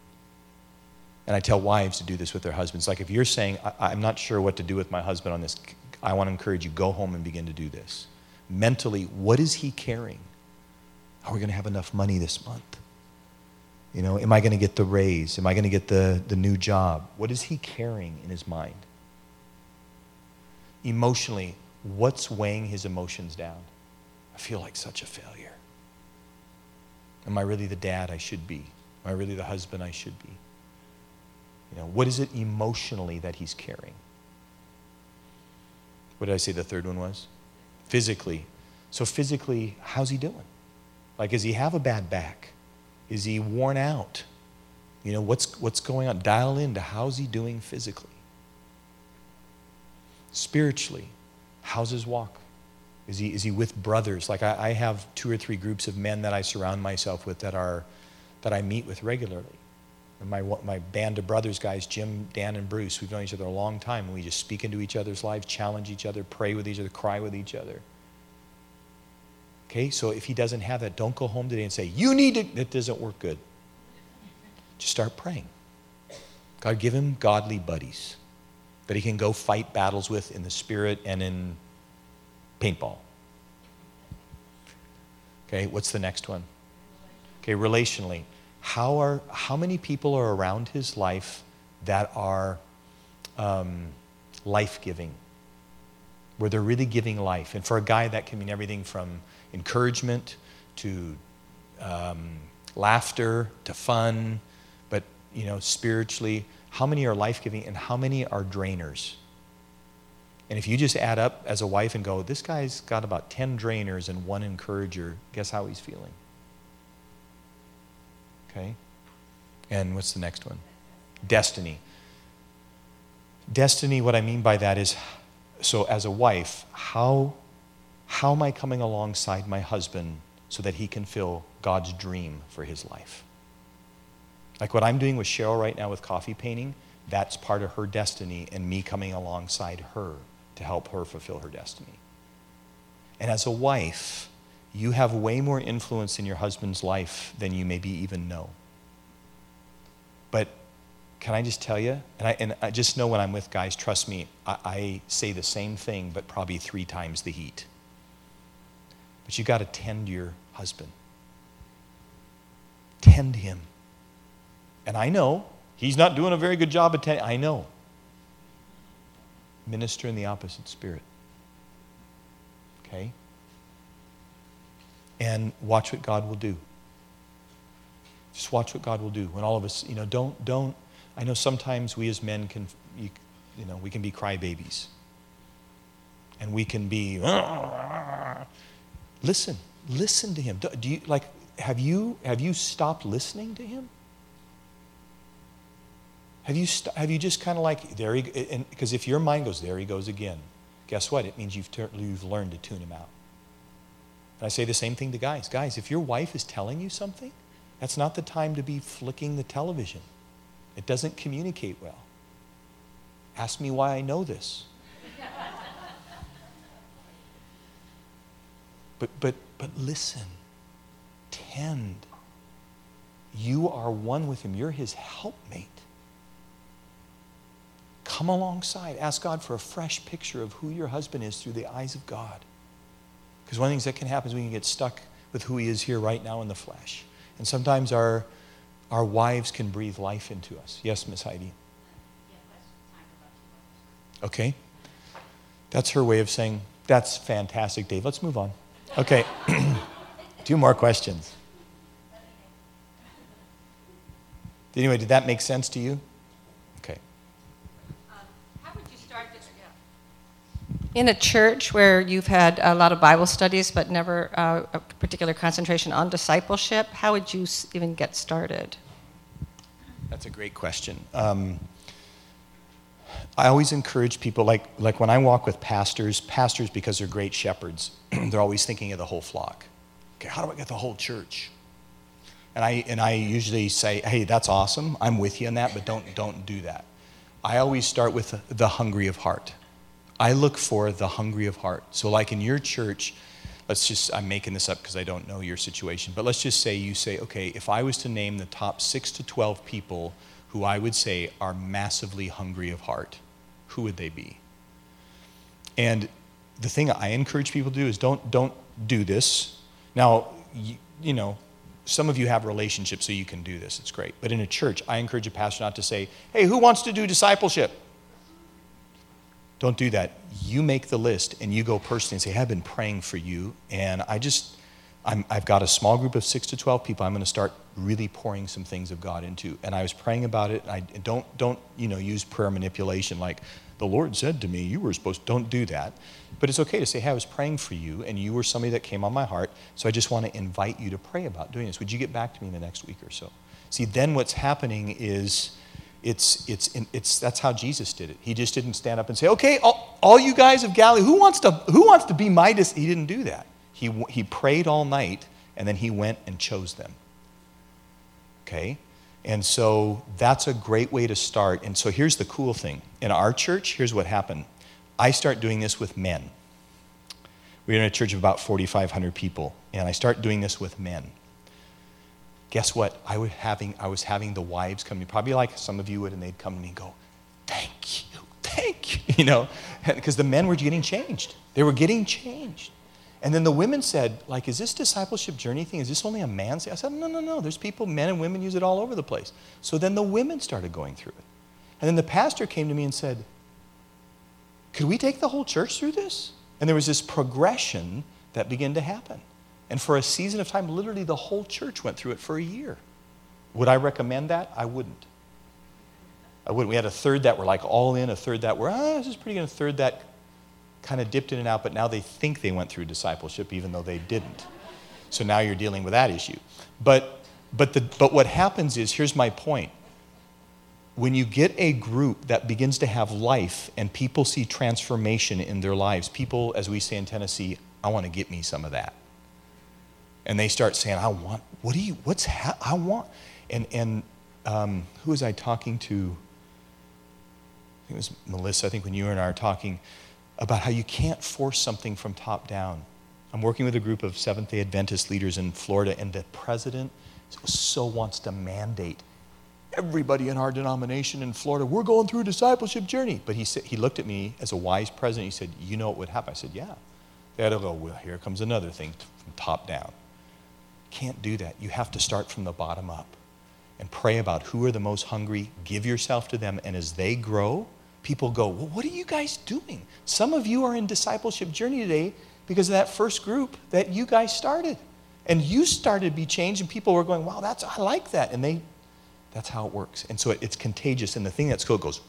And I tell wives to do this with their husbands. Like if you're saying, I'm not sure what to do with my husband on this, I want to encourage you, go home and begin to do this. Mentally, what is he carrying? Are we going to have enough money this month? Am I going to get the raise? Am I going to get the new job? What is he carrying in his mind? Emotionally, what's weighing his emotions down? I feel like such a failure. Am I really the dad I should be? Am I really the husband I should be? What is it emotionally that he's carrying? What did I say the third one was? Physically. So physically, how's he doing? Like, does he have a bad back? Is he worn out? What's going on? Dial into how's he doing physically. Spiritually, how's his walk? Is he with brothers? Like I have 2 or 3 groups of men that I surround myself with that I meet with regularly. And my band of brothers guys, Jim, Dan, and Bruce, we've known each other a long time, and we just speak into each other's lives, challenge each other, pray with each other, cry with each other. Okay, so if he doesn't have that, don't go home today and say, you need to, that doesn't work good. Just start praying. God, give him godly buddies that he can go fight battles with in the spirit and in paintball. Okay, what's the next one? Okay, relationally. How many people are around his life that are life-giving, where they're really giving life? And for a guy, that can mean everything from encouragement to laughter to fun, but spiritually, how many are life-giving and how many are drainers? And if you just add up as a wife and go, this guy's got about 10 drainers and 1 encourager, guess how he's feeling? Okay? And what's the next one? Destiny. Destiny, what I mean by that is, so as a wife, how am I coming alongside my husband so that he can fill God's dream for his life? Like what I'm doing with Cheryl right now with coffee painting, that's part of her destiny and me coming alongside her to help her fulfill her destiny. And as a wife, you have way more influence in your husband's life than you maybe even know. But can I just tell you, and I just know when I'm with guys, trust me, I say the same thing, but probably 3 times the heat. But you got to tend your husband. Tend him. And I know he's not doing a very good job of tending. I know. Minister in the opposite spirit. Okay? And watch what God will do. Just watch what God will do. When all of us, don't. I know sometimes we as men can, we can be crybabies, and we can be. Listen to him. Do you have you stopped listening to him? Have you just kind of like there he, because if your mind goes there he goes again, guess what? It means you've learned to tune him out. And I say the same thing to guys. Guys, if your wife is telling you something, that's not the time to be flicking the television. It doesn't communicate well. Ask me why I know this. But listen. Tend. You are one with him. You're his helpmate. Come alongside. Ask God for a fresh picture of who your husband is through the eyes of God. Because one of the things that can happen is we can get stuck with who he is here right now in the flesh. And sometimes our wives can breathe life into us. Yes, Miss Heidi? Okay. That's her way of saying, that's fantastic, Dave. Let's move on. Okay. 2 more questions. Anyway, did that make sense to you? Okay. How would you start this? In a church where you've had a lot of Bible studies but never a particular concentration on discipleship, how would you even get started? That's a great question. I always encourage people, like when I walk with pastors because they're great shepherds, they're always thinking of the whole flock. Okay, how do I get the whole church? And I usually say, hey, that's awesome. I'm with you on that, but don't do that. I always start with the hungry of heart. I look for the hungry of heart. So like in your church, I'm making this up because I don't know your situation, but let's just say you say, okay, if I was to name the top 6 to 12 people who I would say are massively hungry of heart, who would they be? And the thing I encourage people to do is don't do this. Now, some of you have relationships so you can do this. It's great. But in a church, I encourage a pastor not to say, hey, who wants to do discipleship? Don't do that. You make the list and you go personally and say, hey, I've been praying for you, and I've got a small group of 6 to 12 people I'm going to start really pouring some things of God into. And I was praying about it. I don't use prayer manipulation like the Lord said to me, you were supposed to. Don't do that. But it's okay to say, hey, I was praying for you and you were somebody that came on my heart, so I just want to invite you to pray about doing this. Would you get back to me in the next week or so? See, then what's happening is That's how Jesus did it. He just didn't stand up and say, okay, all you guys of Galilee, who wants to be my disciple? He didn't do that. He prayed all night, and then he went and chose them. Okay? And so that's a great way to start. And so here's the cool thing. In our church, here's what happened. I start doing this with men. We're in a church of about 4,500 people, and I start doing this with men. Guess what? I was having the wives come to me, probably like some of you would, and they'd come to me and go, thank you, because the men were getting changed. They were getting changed. And then the women said, like, is this discipleship journey thing, is this only a man's thing? I said, no, there's people, men and women use it all over the place. So then the women started going through it. And then the pastor came to me and said, could we take the whole church through this? And there was this progression that began to happen. And for a season of time, literally the whole church went through it for a year. Would I recommend that? I wouldn't. We had a third that were like all in, a third that were, this is pretty good, a third that kind of dipped in and out, but now they think they went through discipleship even though they didn't. So now you're dealing with that issue. But what happens is, here's my point. When you get a group that begins to have life and people see transformation in their lives, people, as we say in Tennessee, I want to get me some of that. And they start saying, I want, I want. And who was I talking to? I think it was Melissa, I think when you and I were talking about how you can't force something from top down. I'm working with a group of Seventh-day Adventist leaders in Florida, and the president so wants to mandate everybody in our denomination in Florida, we're going through a discipleship journey. But he looked at me as a wise president. He said, you know what would happen? I said, yeah. They had to go, well, here comes another thing from top down. Can't do that. You have to start from the bottom up and pray about who are the most hungry. Give yourself to them. And as they grow, people go, well, what are you guys doing? Some of you are in discipleship journey today because of that first group that you guys started. And you started to be changed, and people were going, wow, I like that. And that's how it works. And so it's contagious. And the thing that's cool goes,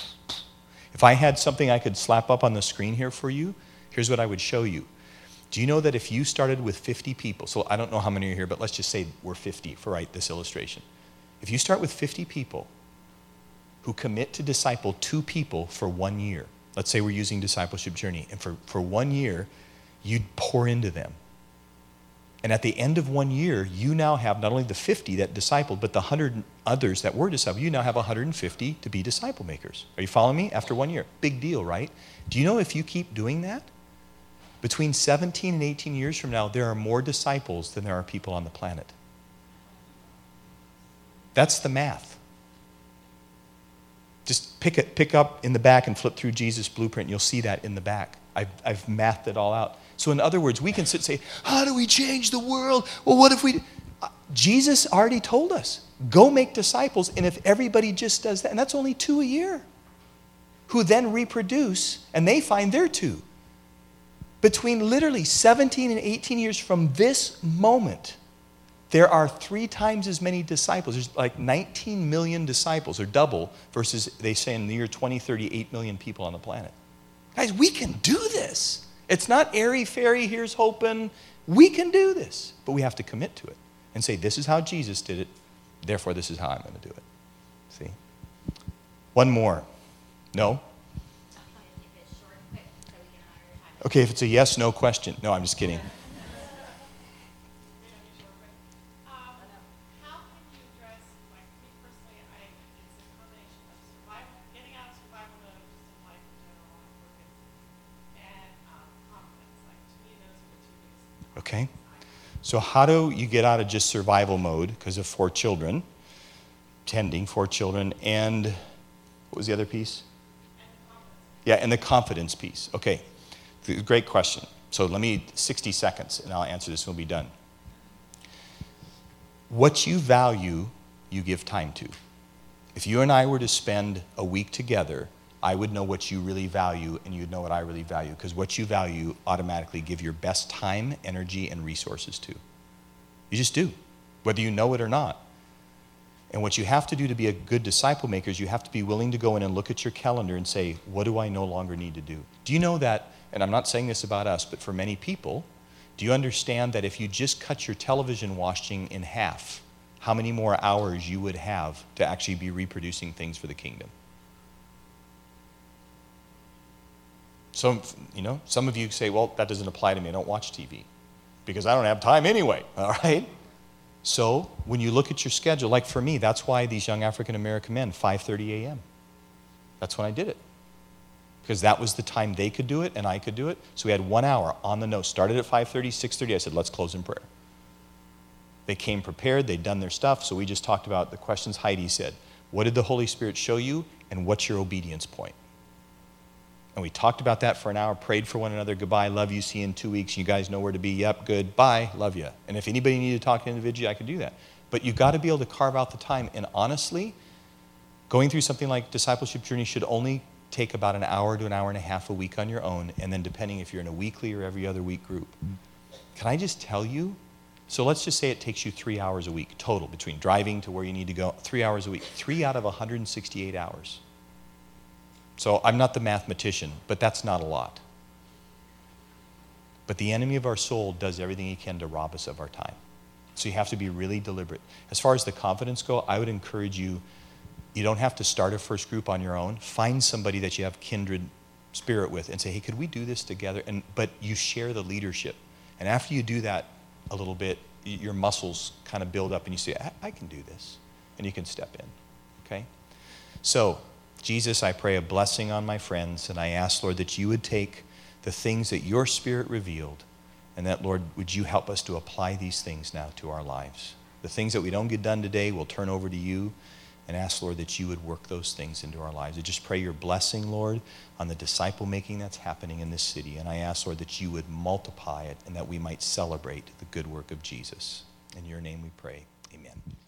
if I had something I could slap up on the screen here for you, here's what I would show you. Do you know that if you started with 50 people, so I don't know how many are here, but let's just say we're 50 for this illustration. If you start with 50 people who commit to disciple 2 people for 1 year, let's say we're using discipleship journey, and for 1 year, you'd pour into them. And at the end of 1 year, you now have not only the 50 that discipled, but the 100 others that were discipled. You now have 150 to be disciple makers. Are you following me? After 1 year. Big deal, right? Do you know if you keep doing that, between 17 and 18 years from now, there are more disciples than there are people on the planet. That's the math. Just pick up in the back and flip through Jesus' blueprint. You'll see that in the back. I've mathed it all out. So in other words, we can sit and say, how do we change the world? Well, what if we... Jesus already told us, go make disciples, and if everybody just does that, and that's only 2 a year, who then reproduce, and they find their 2. Between literally 17 and 18 years from this moment, there are 3 times as many disciples. There's like 19 million disciples, or double, versus they say in the year 2030, 8 million people on the planet. Guys, we can do this. It's not airy-fairy, here's hoping. We can do this, but we have to commit to it and say, this is how Jesus did it, therefore this is how I'm going to do it. See? One more. No? Okay, if it's a yes, no question. No, I'm just kidding. How can you address, like me personally, it's a combination of survival, getting out of survival mode, just in life in general, and confidence. Like, to me, those are the 2 biggest. Okay. So how do you get out of just survival mode because of 4 children, tending 4 children, and what was the other piece? And confidence. Yeah, and the confidence piece. Okay. Great question. So 60 seconds, and I'll answer this and we'll be done. What you value, you give time to. If you and I were to spend a week together, I would know what you really value, and you'd know what I really value, because what you value automatically give your best time, energy, and resources to. You just do, whether you know it or not. And what you have to do to be a good disciple maker is you have to be willing to go in and look at your calendar and say, what do I no longer need to do? Do you know that, and I'm not saying this about us, but for many people, do you understand that if you just cut your television watching in half, how many more hours you would have to actually be reproducing things for the kingdom. Some of you say, well, that doesn't apply to me. I don't watch TV because I don't have time anyway, all right? So when you look at your schedule, like for me, that's why these young African-American men, 5:30 a.m. That's when I did it. Because that was the time they could do it and I could do it. So we had 1 hour on the nose. Started at 5:30, 6:30. I said, let's close in prayer. They came prepared. They'd done their stuff. So we just talked about the questions Heidi said. What did the Holy Spirit show you? And what's your obedience point? And we talked about that for an hour, prayed for one another. Goodbye, love you, see you in 2 weeks. You guys know where to be. Yep, good, bye, love you. And if anybody needed to talk individually, I could do that. But you've got to be able to carve out the time. And honestly, going through something like Discipleship Journey should only take about an hour to an hour and a half a week on your own, and then depending if you're in a weekly or every other week group. Can I just tell you? So let's just say it takes you 3 hours a week total between driving to where you need to go, 3 hours a week, 3 out of 168 hours. So I'm not the mathematician, but that's not a lot. But the enemy of our soul does everything he can to rob us of our time. So you have to be really deliberate. As far as the confidence go, I would encourage you, you don't have to start a first group on your own. Find somebody that you have kindred spirit with and say, hey, could we do this together? But you share the leadership. And after you do that a little bit, your muscles kind of build up and you say, I can do this. And you can step in, okay? So, Jesus, I pray a blessing on my friends, and I ask, Lord, that you would take the things that your Spirit revealed, and that, Lord, would you help us to apply these things now to our lives. The things that we don't get done today, we'll turn over to you, and ask, Lord, that you would work those things into our lives. I just pray your blessing, Lord, on the disciple making that's happening in this city, and I ask, Lord, that you would multiply it, and that we might celebrate the good work of Jesus. In your name we pray, amen.